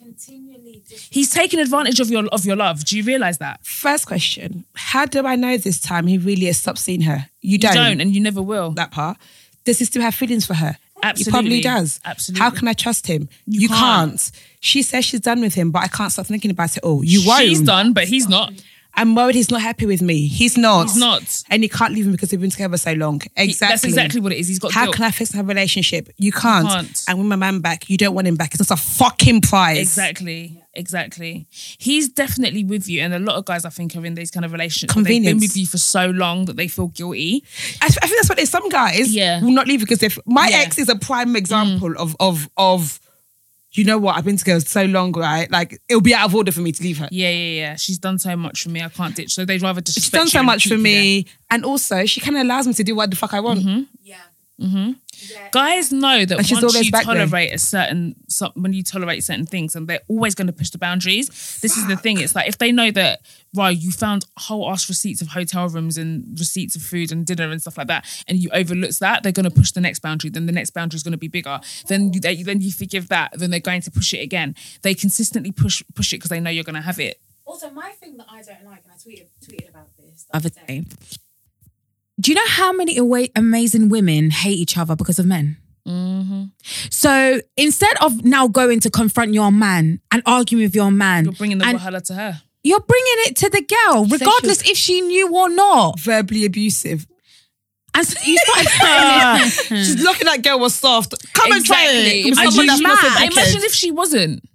[SPEAKER 2] He's taking advantage of your love. Do you realise that?
[SPEAKER 1] First question. How do I know this time he really has stopped seeing her? You
[SPEAKER 2] You
[SPEAKER 1] don't.
[SPEAKER 2] don't and you never will.
[SPEAKER 1] That part. Does he still have feelings for her?
[SPEAKER 2] Absolutely.
[SPEAKER 1] He probably does.
[SPEAKER 2] Absolutely.
[SPEAKER 1] How can I trust him? You
[SPEAKER 2] can't.
[SPEAKER 1] can't. She says she's done with him, but I can't stop thinking about it all. You won't.
[SPEAKER 2] She's done, but he's not.
[SPEAKER 1] I'm worried he's not happy with me. He's not.
[SPEAKER 2] He's not.
[SPEAKER 1] And he can't leave him because they've been together so long. Exactly.
[SPEAKER 2] That's exactly what it is. He's got
[SPEAKER 1] How
[SPEAKER 2] guilt.
[SPEAKER 1] can I fix her relationship? You can't.
[SPEAKER 2] can't.
[SPEAKER 1] And with my man back, you don't want him back. It's just a fucking prize.
[SPEAKER 2] Exactly. He's definitely with you. And a lot of guys, I think, are in these kind of relationships. They've
[SPEAKER 1] Convenience.
[SPEAKER 2] been with you for so long that they feel guilty.
[SPEAKER 1] I think that's what it is. Some guys will not leave because my
[SPEAKER 2] Yeah.
[SPEAKER 1] ex is a prime example of you know what, I've been together so long, right? Like, it'll be out of order for me to leave her.
[SPEAKER 2] Yeah. She's done so much for me. I can't ditch. So they'd rather disrespect
[SPEAKER 1] She's done
[SPEAKER 2] you
[SPEAKER 1] so
[SPEAKER 2] and
[SPEAKER 1] much
[SPEAKER 2] keep
[SPEAKER 1] for
[SPEAKER 2] you
[SPEAKER 1] me. And also, she kind of allows me to do what the fuck I want.
[SPEAKER 3] Yeah.
[SPEAKER 2] there. Guys know that
[SPEAKER 1] And she's
[SPEAKER 2] once
[SPEAKER 1] always
[SPEAKER 2] you
[SPEAKER 1] back there.
[SPEAKER 2] tolerate when you tolerate certain things, and they're always going to push the boundaries. This is the thing. It's like if they know that, right, you found whole ass receipts of hotel rooms and receipts of food and dinner and stuff like that, and you overlooked that, they're going to push the next boundary. Then the next boundary is going to be bigger. Then you forgive that. Then they're going to push it again. They consistently push it because they know you're going to have it.
[SPEAKER 3] Also, my thing that I don't like, and I tweeted about this the other day. Do you know how many amazing women hate each other because of men?
[SPEAKER 2] Mm-hmm.
[SPEAKER 3] So instead of now going to confront your man and arguing with your man,
[SPEAKER 2] You're bringing the
[SPEAKER 3] and
[SPEAKER 2] wahala to her.
[SPEAKER 3] you're bringing it to the girl, regardless if she knew or not.
[SPEAKER 1] Verbally abusive.
[SPEAKER 3] And so you started
[SPEAKER 1] She's lucky that girl was soft. Come and try it. With
[SPEAKER 2] And
[SPEAKER 1] someone
[SPEAKER 2] she's
[SPEAKER 1] that's not so
[SPEAKER 2] mad.
[SPEAKER 1] wicked.
[SPEAKER 2] Imagine if she wasn't.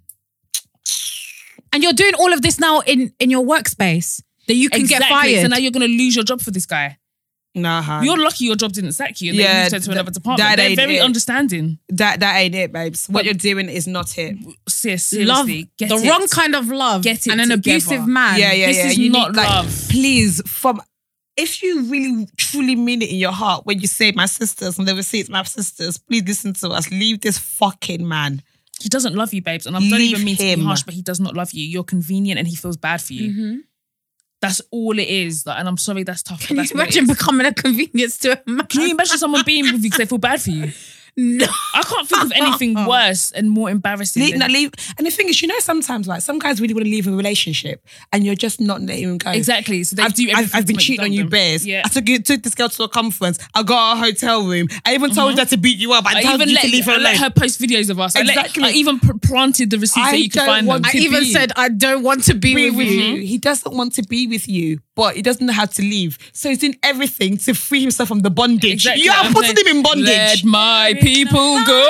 [SPEAKER 3] and you're doing all of this now in your workspace that you can get fired.
[SPEAKER 2] So now you're going to lose your job for this guy.
[SPEAKER 1] Nah,
[SPEAKER 2] You're lucky your job didn't sack you and they moved her to another department.
[SPEAKER 1] that
[SPEAKER 2] They're
[SPEAKER 1] ain't
[SPEAKER 2] very
[SPEAKER 1] it.
[SPEAKER 2] understanding.
[SPEAKER 1] that ain't it, babes. What you're doing is not it.
[SPEAKER 2] Sis,
[SPEAKER 3] love,
[SPEAKER 2] seriously. Get
[SPEAKER 3] the
[SPEAKER 2] it.
[SPEAKER 3] wrong kind of love,
[SPEAKER 2] Get it
[SPEAKER 3] and an
[SPEAKER 2] together.
[SPEAKER 3] abusive man.
[SPEAKER 1] Yeah.
[SPEAKER 2] This is
[SPEAKER 1] You
[SPEAKER 2] not
[SPEAKER 1] need, like,
[SPEAKER 2] love.
[SPEAKER 1] please, if you really truly mean it in your heart when you say my sisters and the receipts, my sisters, please listen to us. Leave this fucking man.
[SPEAKER 2] He doesn't love you, babes. And I don't
[SPEAKER 1] Leave
[SPEAKER 2] even mean to
[SPEAKER 1] him.
[SPEAKER 2] be harsh, but he does not love you. You're convenient and he feels bad for you.
[SPEAKER 3] Mm-hmm.
[SPEAKER 2] That's all it is. Like, and I'm sorry that's tough.
[SPEAKER 3] Can
[SPEAKER 2] but
[SPEAKER 3] you
[SPEAKER 2] that's what it
[SPEAKER 3] imagine
[SPEAKER 2] is.
[SPEAKER 3] becoming a convenience to a man?
[SPEAKER 2] Can you imagine someone being with you because they feel bad for you?
[SPEAKER 3] No.
[SPEAKER 2] I can't think of anything worse and more embarrassing.
[SPEAKER 1] Leave.
[SPEAKER 2] than-
[SPEAKER 1] And the thing is, sometimes like some guys really want to leave a relationship and you're just not letting him go.
[SPEAKER 2] Exactly. So they do everything
[SPEAKER 1] I've been
[SPEAKER 2] to make
[SPEAKER 1] cheating on you,
[SPEAKER 2] them.
[SPEAKER 1] bears.
[SPEAKER 2] Yeah.
[SPEAKER 1] I took this girl to a conference. I got her a hotel room. I even told her to beat you up. I told you to leave her
[SPEAKER 2] I
[SPEAKER 1] alone.
[SPEAKER 2] let her post videos of us.
[SPEAKER 1] Exactly.
[SPEAKER 2] I even planted the receipts so you could
[SPEAKER 1] don't
[SPEAKER 2] find them.
[SPEAKER 1] want
[SPEAKER 3] I
[SPEAKER 1] to
[SPEAKER 3] even
[SPEAKER 1] be-
[SPEAKER 3] said, I don't want to be with you.
[SPEAKER 1] He doesn't want to be with you, but he doesn't know how to leave. So he's doing everything to free himself from the bondage.
[SPEAKER 2] Exactly.
[SPEAKER 1] You are
[SPEAKER 2] I'm
[SPEAKER 1] putting
[SPEAKER 2] saying,
[SPEAKER 1] him in bondage.
[SPEAKER 2] Let my people go.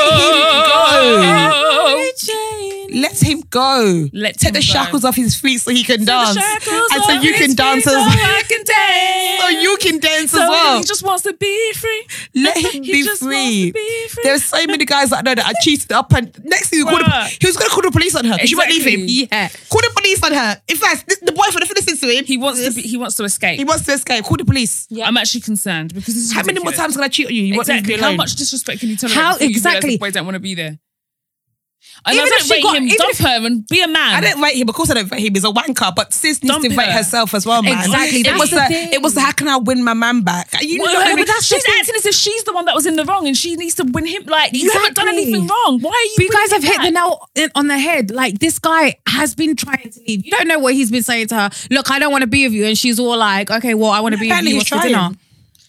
[SPEAKER 1] Let him go.
[SPEAKER 2] Let
[SPEAKER 1] Take
[SPEAKER 2] him
[SPEAKER 1] the
[SPEAKER 2] go.
[SPEAKER 1] shackles off his feet so he can
[SPEAKER 2] The
[SPEAKER 1] dance.
[SPEAKER 2] shackles
[SPEAKER 1] And so
[SPEAKER 2] off
[SPEAKER 1] you
[SPEAKER 2] his
[SPEAKER 1] can
[SPEAKER 2] feet
[SPEAKER 1] dance
[SPEAKER 2] so
[SPEAKER 1] as
[SPEAKER 2] I can dance.
[SPEAKER 1] So you can dance
[SPEAKER 2] So
[SPEAKER 1] as well.
[SPEAKER 2] He just wants to be free.
[SPEAKER 1] Let him
[SPEAKER 2] He
[SPEAKER 1] be
[SPEAKER 2] just
[SPEAKER 1] free.
[SPEAKER 2] wants to be free.
[SPEAKER 1] There's so many guys that I know that I cheated up and next thing he was going to call the police on her because she won't leave him.
[SPEAKER 2] Exactly.
[SPEAKER 3] Yeah.
[SPEAKER 1] Call the police on her. In fact, the boyfriend, if you listen to him,
[SPEAKER 2] He wants to escape.
[SPEAKER 1] he wants to escape. Call the police.
[SPEAKER 2] I'm actually concerned because this is
[SPEAKER 1] How many more
[SPEAKER 2] ridiculous.
[SPEAKER 1] times can I cheat on you? You won't leave me
[SPEAKER 2] Exactly. How
[SPEAKER 1] alone.
[SPEAKER 2] much disrespect can you tolerate?
[SPEAKER 3] How
[SPEAKER 2] before you realise
[SPEAKER 3] exactly?
[SPEAKER 2] the boy don't want to be there. And
[SPEAKER 3] Even
[SPEAKER 2] I
[SPEAKER 3] if
[SPEAKER 2] don't
[SPEAKER 3] she
[SPEAKER 2] rate
[SPEAKER 3] got-
[SPEAKER 2] him.
[SPEAKER 3] even
[SPEAKER 2] Dump
[SPEAKER 3] if-
[SPEAKER 2] her and be a man.
[SPEAKER 1] I don't rate him. Of course, I don't rate him. He's a wanker. But sis needs
[SPEAKER 2] Dump
[SPEAKER 1] to rate
[SPEAKER 2] her.
[SPEAKER 1] herself as well, man.
[SPEAKER 3] Exactly,
[SPEAKER 1] It
[SPEAKER 3] that's
[SPEAKER 1] was
[SPEAKER 3] the thing.
[SPEAKER 1] It was how can I win my man back? You know
[SPEAKER 2] Well,
[SPEAKER 1] what I mean?
[SPEAKER 2] but she's acting as if she's the one that was in the wrong and she needs to win him. Like, you haven't done
[SPEAKER 3] Exactly.
[SPEAKER 2] anything wrong. Why are you
[SPEAKER 3] But you guys have
[SPEAKER 2] bringing
[SPEAKER 3] hit
[SPEAKER 2] him
[SPEAKER 3] the
[SPEAKER 2] back?
[SPEAKER 3] nail on the head. Like, this guy has been trying to leave. You don't know what he's been saying to her. Look, I don't want to be with you. And she's all like, okay, well, I want to be with
[SPEAKER 1] Apparently
[SPEAKER 3] you.
[SPEAKER 1] he's
[SPEAKER 3] What's for
[SPEAKER 1] trying.
[SPEAKER 3] dinner?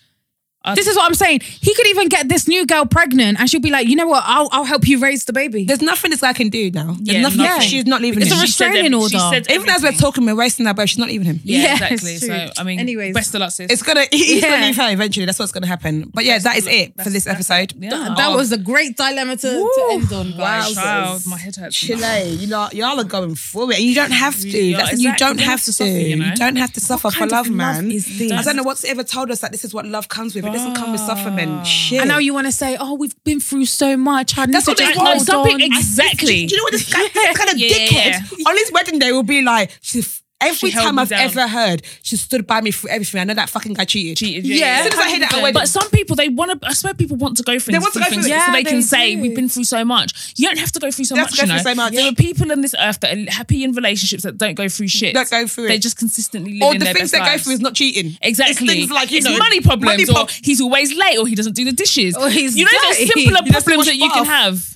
[SPEAKER 3] This is what I'm saying. He could even get this new girl pregnant and she'll be like, you know what? I'll help you raise the baby.
[SPEAKER 1] There's nothing this guy can do now. There's
[SPEAKER 2] Yeah,
[SPEAKER 1] nothing.
[SPEAKER 2] nothing.
[SPEAKER 1] She's not leaving
[SPEAKER 3] It's
[SPEAKER 1] him.
[SPEAKER 3] a
[SPEAKER 2] She said
[SPEAKER 3] restraining
[SPEAKER 2] every- she
[SPEAKER 3] order.
[SPEAKER 2] said
[SPEAKER 1] Even as we're
[SPEAKER 2] everything.
[SPEAKER 1] talking, we're wasting our breath. She's not leaving him.
[SPEAKER 2] Yeah,
[SPEAKER 3] Yeah,
[SPEAKER 2] exactly.
[SPEAKER 3] it's
[SPEAKER 2] So,
[SPEAKER 3] true.
[SPEAKER 2] I mean,
[SPEAKER 3] Anyways.
[SPEAKER 2] best of luck, sis.
[SPEAKER 1] He's gonna
[SPEAKER 3] Yeah.
[SPEAKER 1] leave her eventually. That's what's gonna happen. But yeah, that is it for this episode.
[SPEAKER 2] Yeah.
[SPEAKER 3] That was a great dilemma to end on, guys.
[SPEAKER 2] Child, my head hurts.
[SPEAKER 1] Chile, y'all are going through it. And you don't have to.
[SPEAKER 2] Really are.
[SPEAKER 1] That's you
[SPEAKER 2] Exactly.
[SPEAKER 1] don't have to.
[SPEAKER 2] suffer, you know?
[SPEAKER 1] You don't have to suffer for
[SPEAKER 3] kind of
[SPEAKER 1] love, man.
[SPEAKER 3] love is this?
[SPEAKER 1] I don't know what's ever told us that this is what love comes with. It doesn't come with suffering. Shit.
[SPEAKER 3] I know you want to say, oh, we've been through so much. I need
[SPEAKER 1] That's
[SPEAKER 3] to
[SPEAKER 1] what they
[SPEAKER 3] just
[SPEAKER 1] want.
[SPEAKER 3] hold
[SPEAKER 2] Some
[SPEAKER 3] on.
[SPEAKER 2] people- Exactly.
[SPEAKER 1] Do you know what this guy, this kind of
[SPEAKER 2] Yeah.
[SPEAKER 1] dickhead on his wedding day will be like, every
[SPEAKER 2] She held
[SPEAKER 1] time
[SPEAKER 2] me
[SPEAKER 1] I've
[SPEAKER 2] down.
[SPEAKER 1] ever heard, she stood by me through everything. I know that fucking guy cheated.
[SPEAKER 3] Yeah.
[SPEAKER 1] As soon as I hear that at a wedding,
[SPEAKER 2] But some people, they want to. I swear, people want to go through.
[SPEAKER 1] They want to go through
[SPEAKER 2] things
[SPEAKER 1] it.
[SPEAKER 2] so
[SPEAKER 3] Yeah,
[SPEAKER 2] they can
[SPEAKER 3] they
[SPEAKER 2] say
[SPEAKER 3] do.
[SPEAKER 2] we've been through so much. You don't have to go through so
[SPEAKER 1] You have
[SPEAKER 2] much.
[SPEAKER 1] to go
[SPEAKER 2] You know,
[SPEAKER 1] through so much.
[SPEAKER 2] there are people on this earth that are happy in relationships that don't go through shit.
[SPEAKER 1] Don't go through
[SPEAKER 2] They
[SPEAKER 1] it.
[SPEAKER 2] just consistently live
[SPEAKER 1] or
[SPEAKER 2] in
[SPEAKER 1] the
[SPEAKER 2] their
[SPEAKER 1] things
[SPEAKER 2] best
[SPEAKER 1] they go
[SPEAKER 2] lives.
[SPEAKER 1] through is not cheating.
[SPEAKER 2] Exactly.
[SPEAKER 1] It's things like, you
[SPEAKER 2] it's
[SPEAKER 1] know,
[SPEAKER 2] money problems,
[SPEAKER 1] money
[SPEAKER 2] or he's always late, or he doesn't do the dishes.
[SPEAKER 3] Or he's
[SPEAKER 2] you know, there's
[SPEAKER 3] dirty.
[SPEAKER 2] simpler
[SPEAKER 1] He doesn't
[SPEAKER 2] problems
[SPEAKER 1] wash
[SPEAKER 2] that you can
[SPEAKER 1] bath.
[SPEAKER 2] have.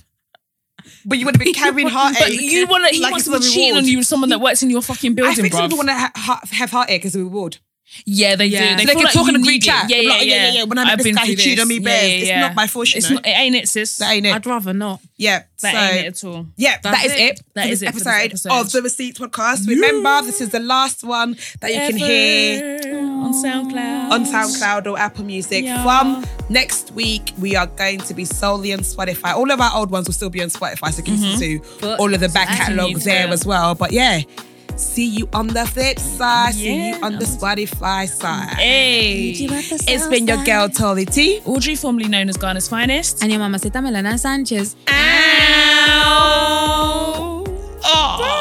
[SPEAKER 1] But you want to be carrying heartache.
[SPEAKER 2] But you want to. He
[SPEAKER 1] like
[SPEAKER 2] wants
[SPEAKER 1] it's
[SPEAKER 2] to be
[SPEAKER 1] a
[SPEAKER 2] cheating
[SPEAKER 1] reward.
[SPEAKER 2] on you with someone that works in your fucking
[SPEAKER 1] I
[SPEAKER 2] building,
[SPEAKER 1] think some
[SPEAKER 2] bro.
[SPEAKER 1] people want to have heartache as a reward.
[SPEAKER 2] Yeah, they
[SPEAKER 3] Yeah.
[SPEAKER 2] do.
[SPEAKER 3] So
[SPEAKER 1] They
[SPEAKER 2] feel
[SPEAKER 1] can
[SPEAKER 2] like
[SPEAKER 1] talk
[SPEAKER 2] you
[SPEAKER 1] in a
[SPEAKER 2] need
[SPEAKER 1] group
[SPEAKER 2] it.
[SPEAKER 1] chat.
[SPEAKER 2] Yeah,
[SPEAKER 1] They're like,
[SPEAKER 2] yeah.
[SPEAKER 1] When I met
[SPEAKER 2] I've
[SPEAKER 1] this
[SPEAKER 2] been
[SPEAKER 1] guy, he
[SPEAKER 2] through
[SPEAKER 1] cheated on me,
[SPEAKER 2] this.
[SPEAKER 1] babes. It's not my fault, you know.
[SPEAKER 2] It ain't it, sis.
[SPEAKER 1] That ain't it.
[SPEAKER 3] I'd rather not.
[SPEAKER 1] Yeah.
[SPEAKER 2] That
[SPEAKER 1] so,
[SPEAKER 2] ain't it at all.
[SPEAKER 1] Yeah, that is
[SPEAKER 3] it.
[SPEAKER 1] it.
[SPEAKER 2] That
[SPEAKER 1] for
[SPEAKER 2] is
[SPEAKER 1] this
[SPEAKER 2] it for this
[SPEAKER 1] episode
[SPEAKER 2] episode.
[SPEAKER 1] of the Receipts podcast. Remember, this is the last one that you can hear
[SPEAKER 2] on SoundCloud.
[SPEAKER 1] on SoundCloud or Apple Music.
[SPEAKER 2] Yeah.
[SPEAKER 1] From next week, we are going to be solely on Spotify. All of our old ones will still be on Spotify, so you can listen to all of the back catalogs there as well. But yeah, see you on the flip side. See you on the Spotify side.
[SPEAKER 2] Hey,
[SPEAKER 1] It's been your girl, Tolly T.
[SPEAKER 2] Audrey, formerly known as Ghana's finest.
[SPEAKER 3] And your mamacita Melana Sanchez.
[SPEAKER 2] Ow. Oh.